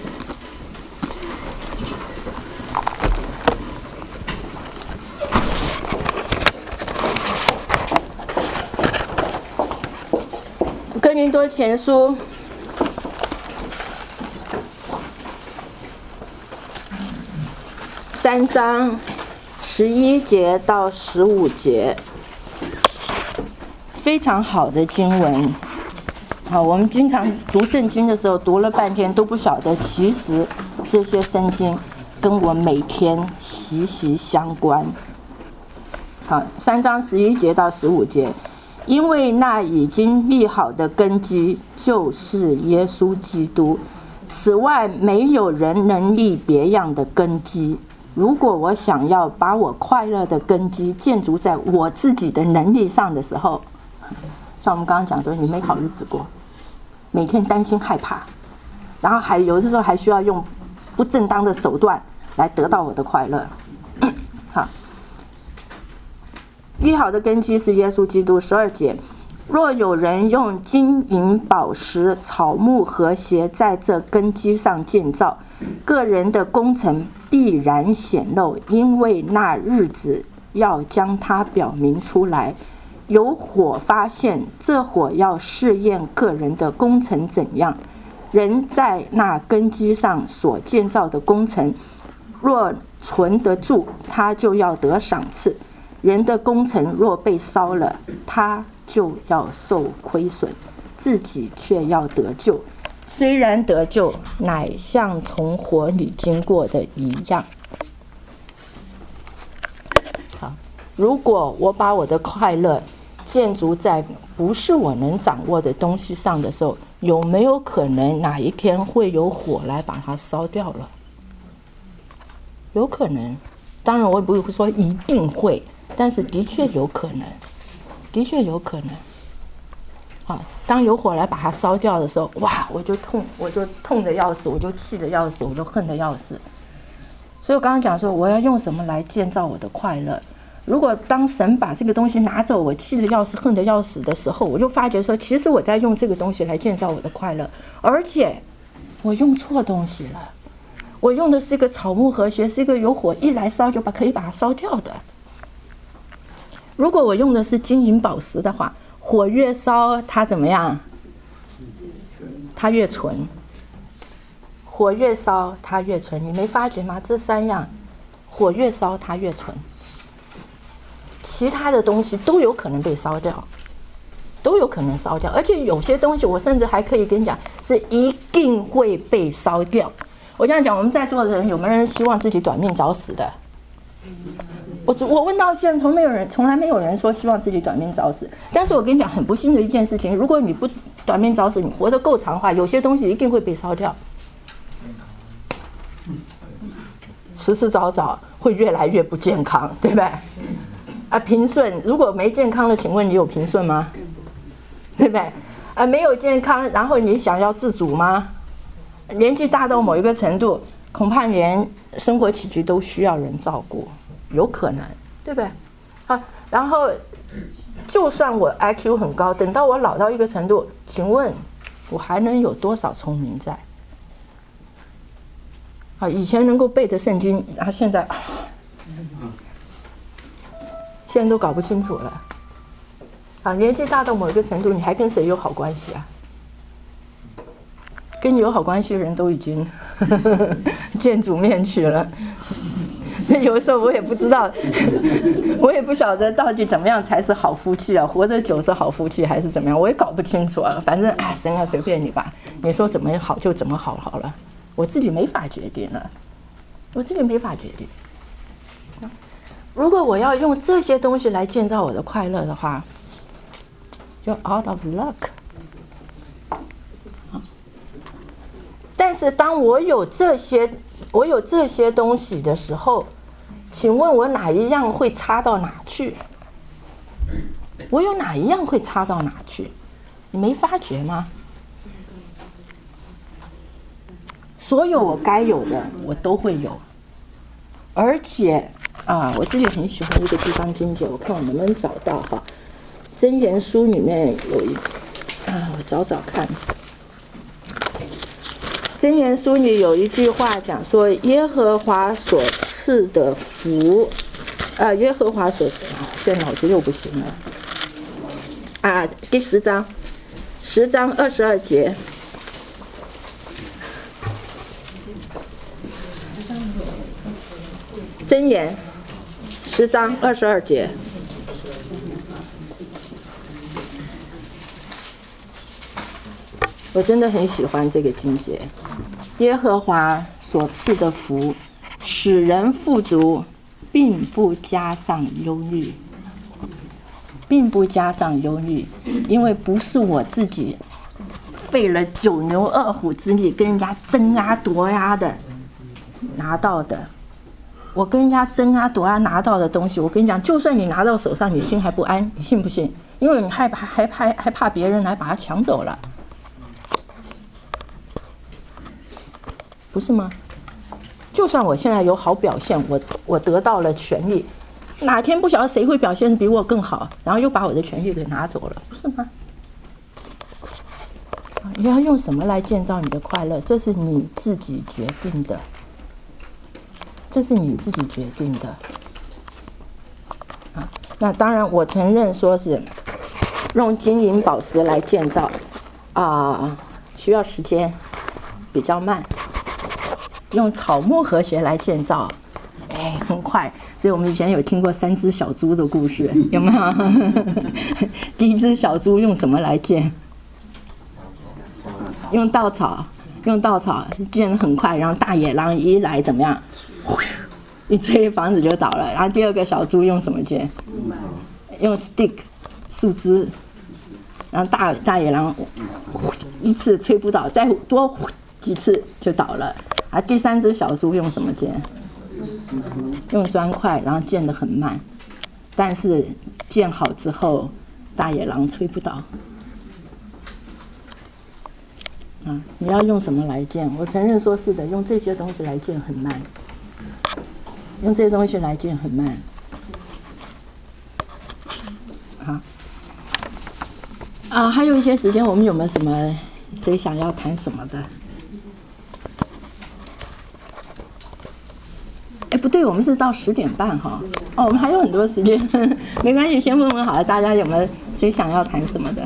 哥林多前书3章11节到15节，非常好的经文。好，我们经常读圣经的时候，读了半天都不晓得，其实这些圣经跟我每天息息相关。好，3章11节到15节。因为那已经立好的根基就是耶稣基督，此外没有人能立别样的根基。如果我想要把我快乐的根基建筑在我自己的能力上的时候，像我们刚刚讲说，你没好日子过，每天担心害怕，然后还有的时候还需要用不正当的手段来得到我的快乐。好，立好的根基是耶稣基督。12节，若有人用金银宝石、草木和谐在这根基上建造，个人的工程必然显露，因为那日子要将它表明出来。有火发现，这火要试验个人的工程怎样。人在那根基上所建造的工程，若存得住，他就要得赏赐。人的工程若被烧了，他就要受亏损，自己却要得救。虽然得救，乃像从火里经过的一样。好，如果我把我的快乐建筑在不是我能掌握的东西上的时候，有没有可能哪一天会有火来把它烧掉了？有可能，当然我也不会说一定会，但是的确有可能，的确有可能。好，当有火来把它烧掉的时候，哇，我就痛得要死，我就气得要死，我就恨得要死。所以我刚刚讲说，我要用什么来建造我的快乐？如果当神把这个东西拿走，我气得要死，恨得要死的时候，我就发觉说，其实我在用这个东西来建造我的快乐，而且我用错东西了。我用的是一个草木和谐，是一个有火一来烧就可以把它烧掉的。如果我用的是金银宝石的话，火越烧它怎么样？它越纯。火越烧它越纯，你没发觉吗？这3样，火越烧它越纯。其他的东西都有可能被烧掉，都有可能烧掉，而且有些东西我甚至还可以跟你讲，是一定会被烧掉。我这样讲，我们在座的人有没有人希望自己短命早死的？我问到现在，从来没有人说希望自己短命早死。但是我跟你讲，很不幸的一件事情，如果你不短命早死，你活得够长的话，有些东西一定会被烧掉。迟迟早早会越来越不健康，对不对？啊，平顺，如果没健康的，请问你有平顺吗？对不对？啊，没有健康，然后你想要自主吗？年纪大到某一个程度，恐怕连生活起居都需要人照顾，有可能，对不对？好，然后就算我 IQ 很高，等到我老到一个程度，请问我还能有多少聪明在？啊，以前能够背的圣经，然后现在都搞不清楚了。啊，年纪大到某一个程度，你还跟谁有好关系啊？跟你有好关系的人都已经见主面去了。有时候我也不知道，我也不晓得到底怎么样才是好夫妻啊？活得久是好夫妻还是怎么样？我也搞不清楚啊。反正神啊，随便你吧，你说怎么好就怎么好好了，我自己没法决定了，我自己没法决定。 如果我要用这些东西来建造我的快乐的话，就 out of luck。但是当我有这些东西的时候，请问我哪一样会差到哪去？我有哪一样会差到哪去？你没发觉吗？所有我该有的我都会有，而且我自己很喜欢一个地方经节，我看我能不能找到哈。箴言书里面有一我找找看。箴言书里有一句话讲说，耶和华所赐的福，耶和华所赐，现在脑子又不行了。第10章22节。箴言10章22节。我真的很喜欢这个经节，耶和华所赐的福，使人富足，并不加上忧虑，并不加上忧虑，因为不是我自己费了9牛2虎之力跟人家争啊夺呀的拿到的。我跟人家争啊夺啊拿到的东西，我跟你讲，就算你拿到手上，你心还不安，你信不信？因为你害怕别人来把它抢走了。不是吗？就算我现在有好表现，我得到了权利，哪天不晓得谁会表现比我更好，然后又把我的权利给拿走了，不是吗？你要用什么来建造你的快乐？这是你自己决定的，这是你自己决定的。那当然，我承认说是用金银宝石来建造，需要时间，比较慢。用草木和谐来建造，很快。所以我们以前有听过3只小猪的故事，有没有？第一只小猪用什么来建？用稻草建得很快，然后大野狼一来怎么样？一吹房子就倒了。然后第二个小猪用什么建？用 stick 树枝，然后大野狼一次吹不倒，再多几次就倒了。第3只小猪用什么建？用砖块，然后建得很慢，但是建好之后，大野狼吹不倒。你要用什么来建？我承认说是的，用这些东西来建很慢，用这些东西来建很慢。还有一些时间，我们有没有什么谁想要谈什么的？不对，我们是到10点半哈。我们还有很多时间，没关系，先问问好了，大家有没有谁想要谈什么的？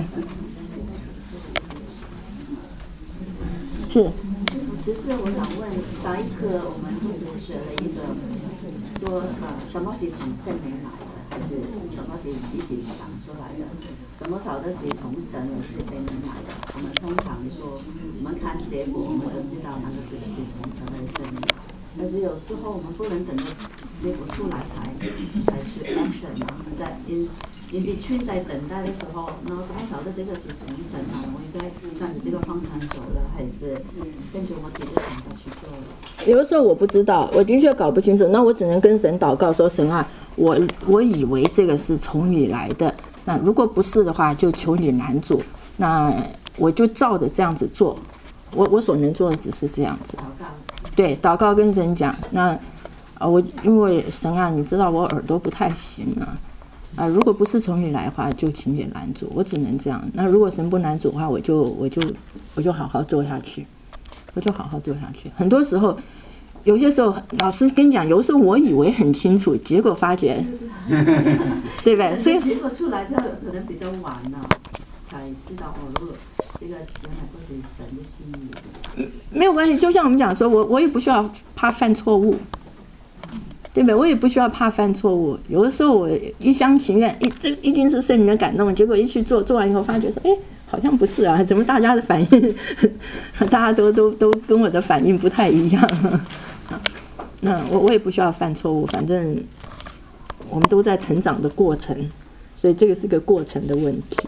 是。 其实我想问，上一课我们不是学了一个说什么是从圣灵来的，还是什么是自己想出来的？什么少的是从神而是圣灵来的？我们通常说，我们看结果，我们就知道那个是从神而圣灵来。但是有时候我们不能等着结果出来才去 action 在 in between 在等待的时候，那多少的这个是从神我应该向你这个方向走了，还是根据我自己的想法去做了？ 有的时候我不知道，我的确搞不清楚，那我只能跟神祷告说：神啊，我以为这个是从你来的，那如果不是的话，就求你拦阻。那我就照着这样子做，我所能做的只是这样子。对，祷告跟神讲，那因为神啊，你知道我耳朵不太行如果不是从你来的话，就请你拦阻，我只能这样。那如果神不拦阻的话，我就好好做下去，很多时候，有些时候老师跟你讲，有时候我以为很清楚，结果发觉，对不对？所以结果出来之后可能比较晚了，才知道如果这个原来不是神的心意。 没有关系，就像我们讲说，我也不需要怕犯错误，对不对？我也不需要怕犯错误。有的时候我一厢情愿，这一定是圣灵的感动，结果一去做完以后，发觉说，好像不是啊，怎么大家的反应，大家都跟我的反应不太一样。那我也不需要犯错误，反正我们都在成长的过程，所以这个是个过程的问题。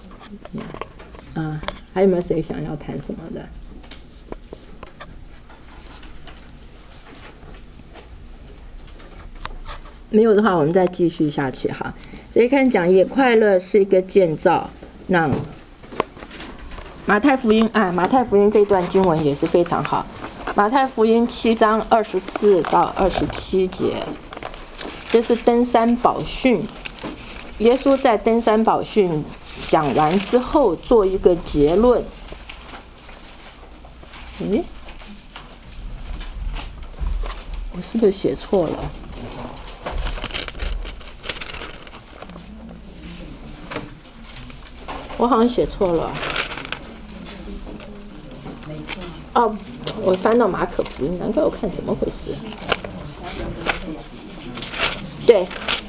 还有没有谁想要谈什么的？没有的话，我们再继续下去哈。所以看讲义，快乐是一个建造。那马太福音这段经文也是非常好。马太福音7章24到27节，这是登山宝训。耶稣在登山宝训讲完之后，做一个结论。我是不是写错了？我好像写错了。哦，我翻到马可福音，难怪我看怎么回事。对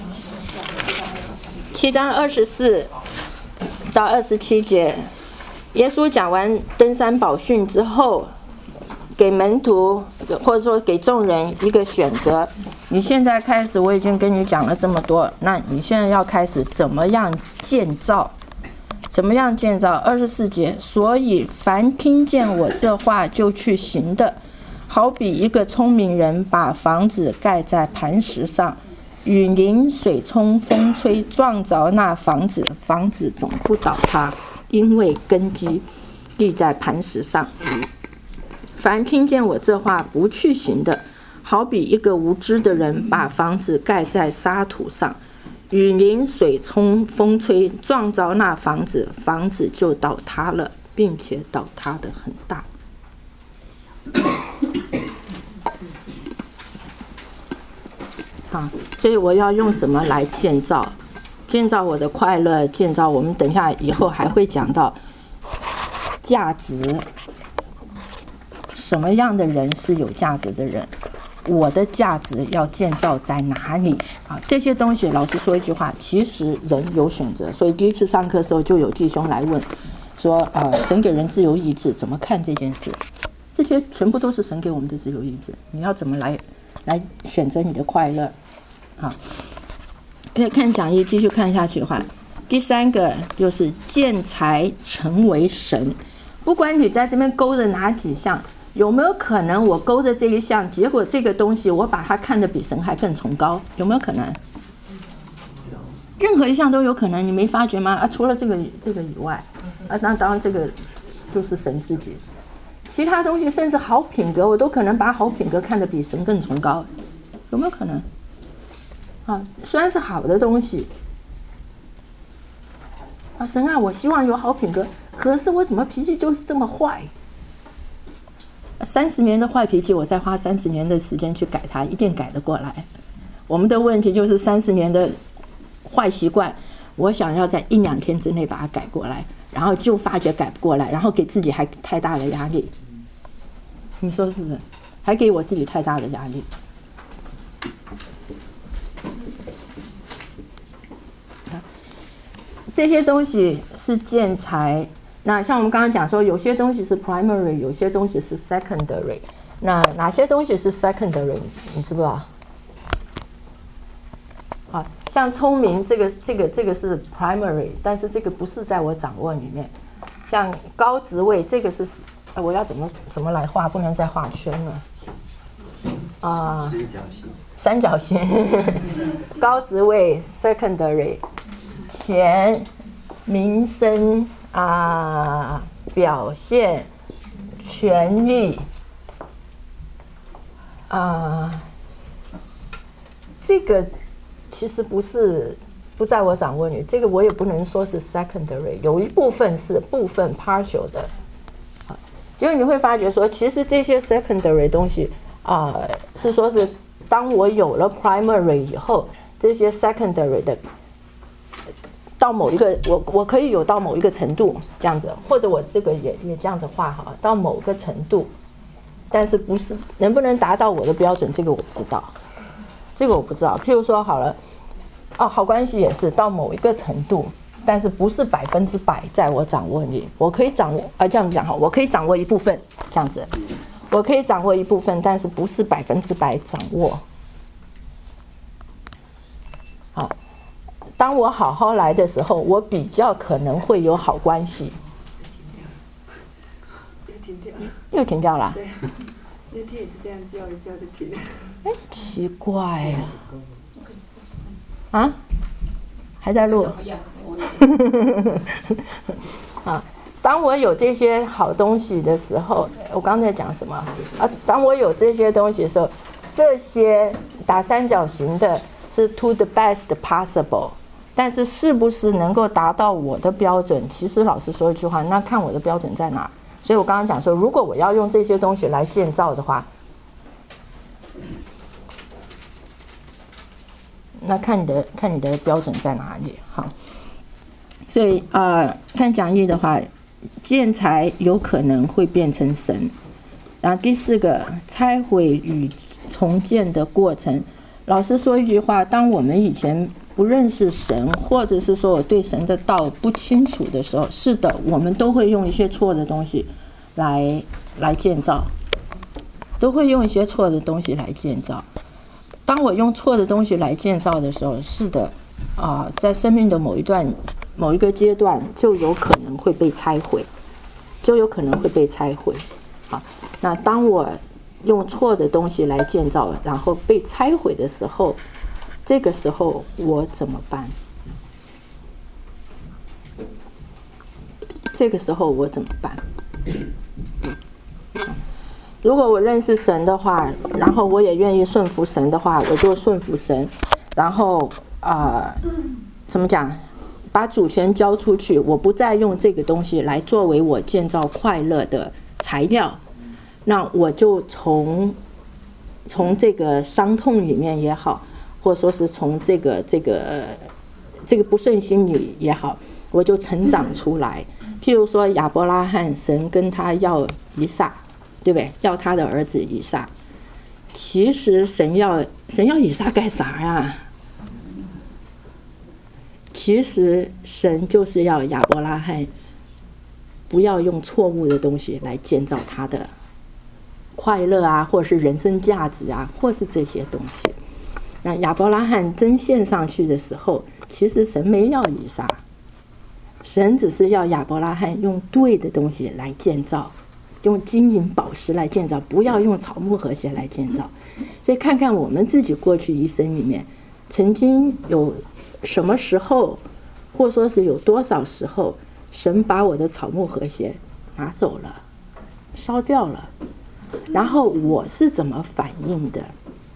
，7章24到27节，耶稣讲完登山宝训之后，给门徒或者说给众人一个选择：你现在开始，我已经跟你讲了这么多，那你现在要开始怎么样建造？怎么样建造？24节，所以凡听见我这话就去行的，好比一个聪明人把房子盖在磐石上，雨淋、水冲、风吹，撞着那房子，房子总不倒塌，因为根基立在磐石上。凡听见我这话不去行的，好比一个无知的人把房子盖在沙土上，雨淋、水冲、风吹，撞着那房子，房子就倒塌了，并且倒塌得很大。好，所以我要用什么来建造？建造我的快乐，建造我们等一下以后还会讲到价值。什么样的人是有价值的人？我的价值要建造在哪里啊？这些东西，老实说一句话，其实人有选择。所以第一次上课的时候，就有弟兄来问，说神给人自由意志，怎么看这件事？这些全部都是神给我们的自由意志，你要怎么来选择你的快乐？好，看讲义继续看下去的话，第3个就是建材成为神。不管你在这边勾的哪几项。有没有可能我勾的这一项，结果这个东西我把它看得比神还更崇高？有没有可能？任何一项都有可能，你没发觉吗？除了这个以外，那当然这个就是神自己。其他东西甚至好品格，我都可能把好品格看得比神更崇高，有没有可能？虽然是好的东西，神啊，我希望有好品格，可是我怎么脾气就是这么坏？30年的坏脾气，我再花30年的时间去改它，一定改得过来。我们的问题就是30年的坏习惯，我想要在1-2天之内把它改过来，然后就发觉改不过来，然后给自己还太大的压力。你说是不是？还给我自己太大的压力。这些东西是建材。那像我们刚刚讲说，有些东西是 primary， 有些东西是 secondary。那哪些东西是 secondary？ 你知不知道？好，像聪明这个是 primary， 但是这个不是在我掌握里面。像高职位这个是，我要怎么来画？不能再画圈了。三角形。高职位 secondary， 钱、民生。表现、权利，这个其实不在我掌握里，这个我也不能说是 secondary， 有一部分是部分 partial 的，因为你会发觉说，其实这些 secondary 东西是说是当我有了 primary 以后，这些 secondary 的。到某一个我可以有到某一个程度这样子，或者我这个也这样子画好，到某个程度，但是不是能不能达到我的标准，这个我不知道，譬如说好了，好关系也是到某一个程度，但是不是100%在我掌握里，我可以掌握这样讲好，我可以掌握一部分这样子，我可以掌握一部分，但是不是100%掌握。 当我好好来的时候，我比较可能会有好关系。又停掉了。 对，那天也是这样叫一叫就停了。 哎，奇怪呀！啊，还在录。啊，当我有这些好东西的时候，我刚才讲什么啊？当我有这些东西的时候，这些打三角形的是 to the best possible， 但是是不是能够达到我的标准？其实老实说一句话，那看我的标准在哪。所以我刚刚讲说，如果我要用这些东西来建造的话，那看你的标准在哪里。好，所以看讲义的话，建材有可能会变成神。然后第4个，拆毁与重建的过程。老实说一句话，当我们以前不认识神，或者是说我对神的道不清楚的时候，是的，我们都会用一些错的东西来建造，都会用一些错的东西来建造。当我用错的东西来建造的时候，是的，在生命的某一个阶段，就有可能会被拆毁，好，那当我用错的东西来建造，然后被拆毁的时候，这个时候我怎么办？如果我认识神的话，然后我也愿意顺服神的话，我就顺服神，然后怎么讲？把主权交出去，我不再用这个东西来作为我建造快乐的材料，那我就从这个伤痛里面也好，或者说是从这个不顺心里也好，我就成长出来。譬如说亚伯拉罕，神跟他要以撒，对不对？要他的儿子以撒。其实神要以撒干啥呀？其实神就是要亚伯拉罕不要用错误的东西来建造他的快乐啊，或者是人生价值啊，或是这些东西。那亚伯拉罕真献上去的时候，其实神没要以撒，神只是要亚伯拉罕用对的东西来建造，用金银宝石来建造，不要用草木禾秸来建造。所以看看我们自己过去一生里面，曾经有什么时候，或者说是有多少时候，神把我的草木禾秸拿走了，烧掉了，然后我是怎么反应的？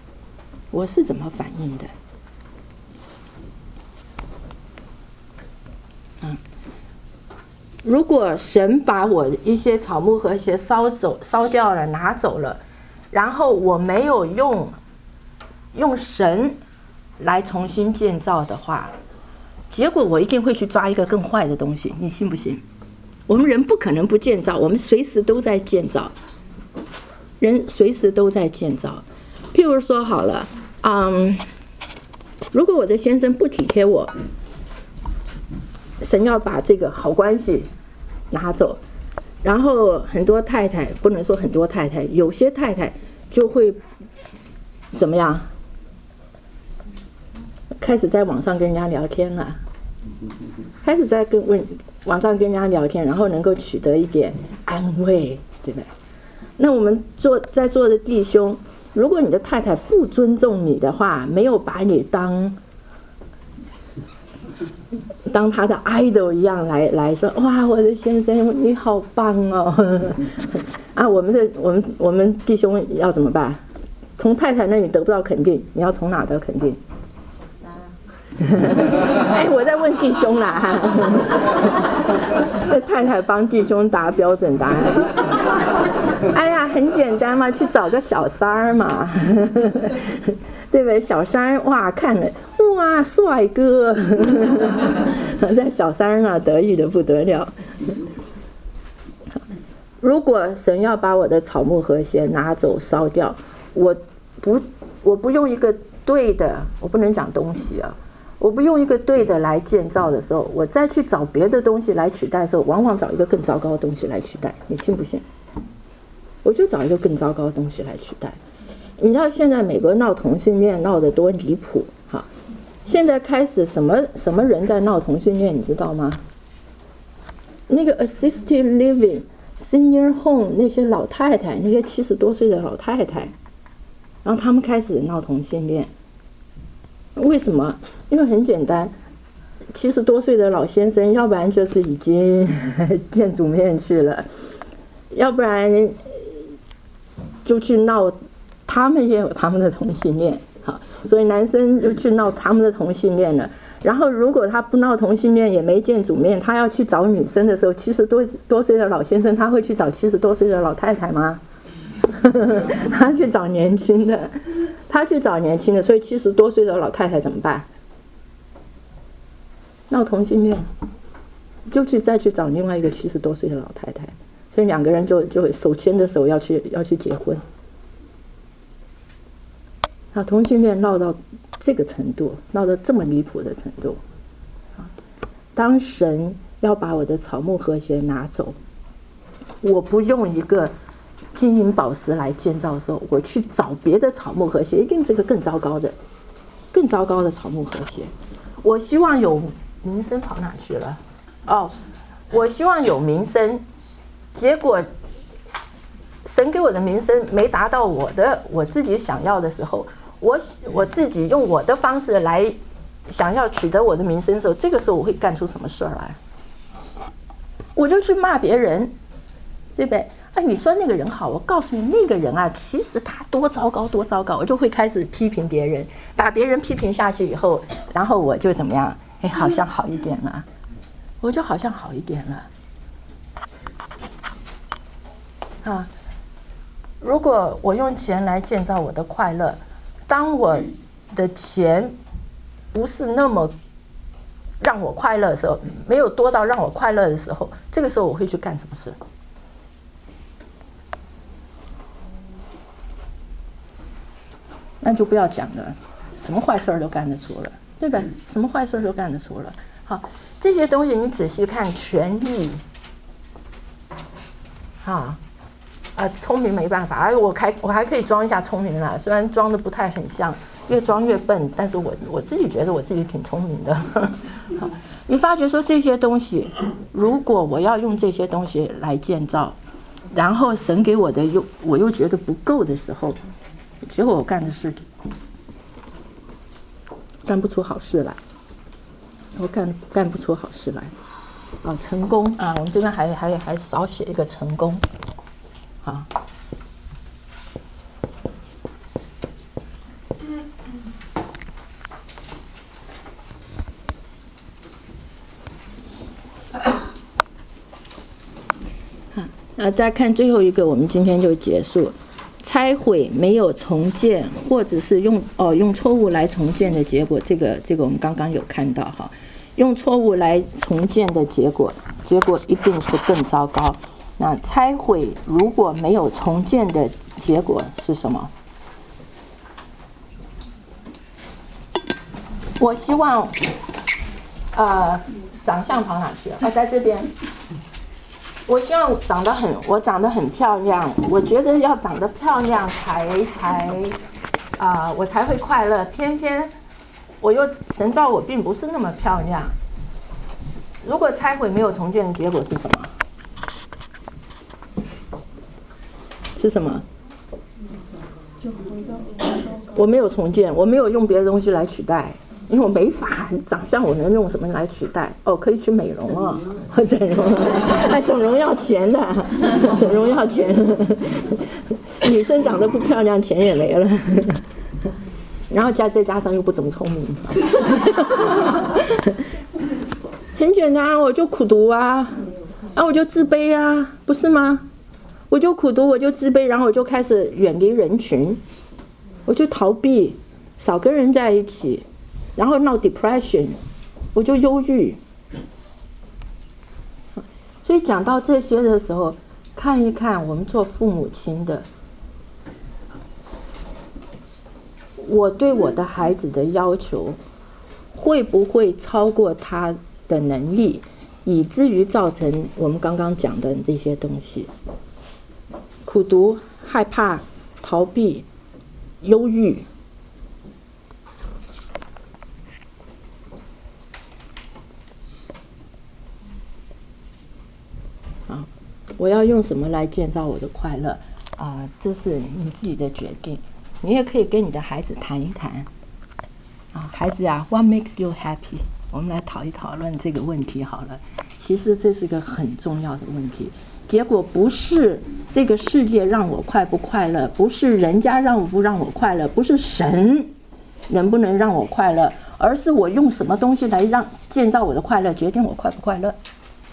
如果神把我一些草木禾秸烧掉了，拿走了，然后我没有用神来重新建造的话，结果我一定会去抓一个更坏的东西，你信不信？我们人不可能不建造，我们随时都在建造，譬如说好了，如果我的先生不体贴我，神要把这个好关系拿走，然后很多太太，不能说很多太太，有些太太就会怎么样？开始在网上跟人家聊天了，网上跟人家聊天，然后能够取得一点安慰，对不对？那我们在座的弟兄，如果你的太太不尊重你的话，没有把你当他的 idol 一样来说，哇，我的先生你好棒哦啊，我们弟兄要怎么办？从太太那里得不到肯定，你要从哪得肯定？哎，我在问弟兄啦，太太帮弟兄答标准答案。哎呀，很简单嘛，去找个小三儿嘛，对不对？小三儿哇，看了哇，帅哥，在小三儿那得意的不得了。如果神要把我的草木禾秸拿走烧掉，我不用一个对的，我不能讲东西啊，我不用一个对的来建造的时候，我再去找别的东西来取代的时候，往往找一个更糟糕的东西来取代，你信不信？我就找一个更糟糕的东西来取代。你知道现在美国闹同性恋闹得多离谱哈？ 现在开始什么人在闹同性恋，你知道吗？那个 assisted living、senior home 那些老太太，那些70多岁的老太太，然后他们开始闹同性恋。为什么？因为很简单，70多岁的老先生，要不然就是已经见主面去了，要不然就去闹，他们也有他们的同性恋，好，所以男生就去闹他们的同性恋了。然后如果他不闹同性恋，也没见主面，他要去找女生的时候，70多岁的老先生，他会去找70多岁的老太太吗？他去找年轻的，所以70多岁的老太太怎么办？闹同性恋，就再去找另外一个70多岁的老太太，所以两个人就手牵着手要去结婚。同性恋闹到这个程度，闹到这么离谱的程度，当神要把我的草木和谐拿走，我不用一个金银宝石来建造的时候，我去找别的草木和谐，一定是个更糟糕的草木和谐。我希望有名声，跑哪去了？哦，我希望有名声，结果神给我的名声没达到我自己想要的时候，我自己用我的方式来想要取得我的名声的时候，这个时候我会干出什么事儿来？我就去骂别人，对不对？你说那个人好，我告诉你那个人啊，其实他多糟糕，我就会开始批评别人，把别人批评下去以后，然后我就怎么样？好像好一点了，我就好像好一点了。啊，如果我用钱来建造我的快乐，当我的钱不是那么让我快乐的时候，没有多到让我快乐的时候，这个时候我会去干什么事？那就不要讲了，什么坏事都干得出了，对吧？什么坏事都干得出了。好，这些东西你仔细看，权力，聪明没办法，我还可以装一下聪明啦，虽然装的不太很像，越装越笨，但是我自己觉得我自己挺聪明的。好，你发觉说这些东西，如果我要用这些东西来建造，然后神给我的我又觉得不够的时候，结果我干的事干不出好事来，我干不出好事来。成功啊，我们这边还少写一个成功。啊，再看最后一个，我们今天就结束。拆毁没有重建，或者是用错误来重建的结果，这个我们刚刚有看到哈，用错误来重建的结果一定是更糟糕。那拆毁如果没有重建的结果是什么？我希望，长相跑哪去了？在这边。我希望我长得很漂亮，我觉得要长得漂亮我才会快乐。偏偏神造我并不是那么漂亮。如果拆毁没有重建的结果是什么？是什么？我没有重建，我没有用别的东西来取代，因为我没法，长相我能用什么来取代？可以去美容啊，整容，整容要钱的，整容要钱。女生长得不漂亮，钱也没了。然后再加上又不怎么聪明，很简单，我就苦读啊，我就自卑啊，不是吗？我就苦读，我就自卑，然后我就开始远离人群，我就逃避，少跟人在一起，然后闹 depression， 我就忧郁。所以讲到这些的时候，看一看我们做父母亲的，我对我的孩子的要求会不会超过他的能力，以至于造成我们刚刚讲的这些东西。苦读、害怕、逃避、忧郁， 啊，我要用什么来建造我的快乐啊？这是你自己的决定。你也可以跟你的孩子谈一谈啊，孩子啊 ，What makes you happy？ 我们来讨论这个问题好了。其实这是个很重要的问题。结果不是这个世界让我快不快乐，不是人家让不让我快乐，不是神能不能让我快乐，而是我用什么东西来建造我的快乐，决定我快不快乐。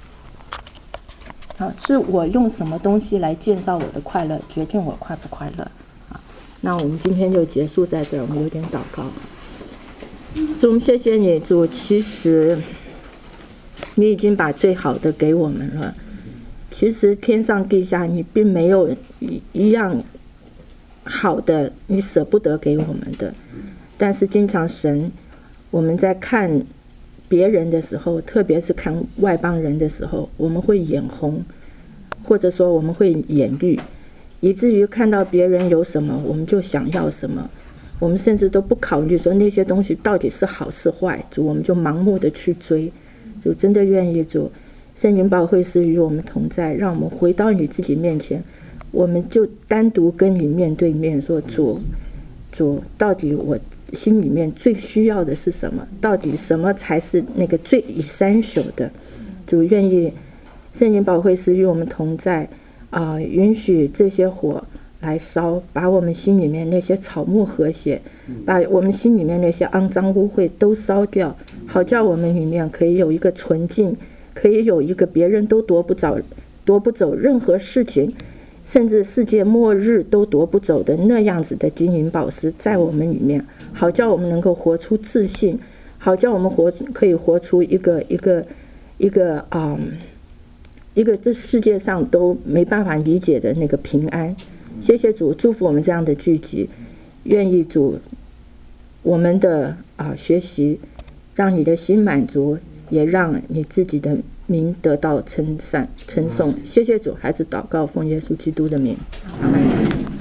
好，是我用什么东西来建造我的快乐，决定我快不快乐。那我们今天就结束在这儿，我们有点祷告。主，谢谢你，主，其实你已经把最好的给我们了。其实天上地下，你并没有一样好的你舍不得给我们的。但是经常神，我们在看别人的时候，特别是看外邦人的时候，我们会眼红，或者说我们会眼绿，以至于看到别人有什么，我们就想要什么。我们甚至都不考虑说那些东西到底是好是坏，主，我们就盲目的去追。主，真的愿意，主，圣灵保惠师与我们同在，让我们回到你自己面前，我们就单独跟你面对面说，主，到底我心里面最需要的是什么？到底什么才是那个最essential的？主，愿意圣灵保惠师与我们同在允许这些火来烧，把我们心里面那些草木和谐，把我们心里面那些肮脏污秽都烧掉，好叫我们里面可以有一个纯净，可以有一个别人都夺不走任何事情，甚至世界末日都夺不走的那样子的金银宝石在我们里面，好叫我们能够活出自信，好叫我们可以活出一个这世界上都没办法理解的那个平安。谢谢主，祝福我们这样的聚集，愿意主我们的学习，让你的心满足，也让你自己的名得到称颂。谢谢主，孩子祷告，奉耶稣基督的名，阿们。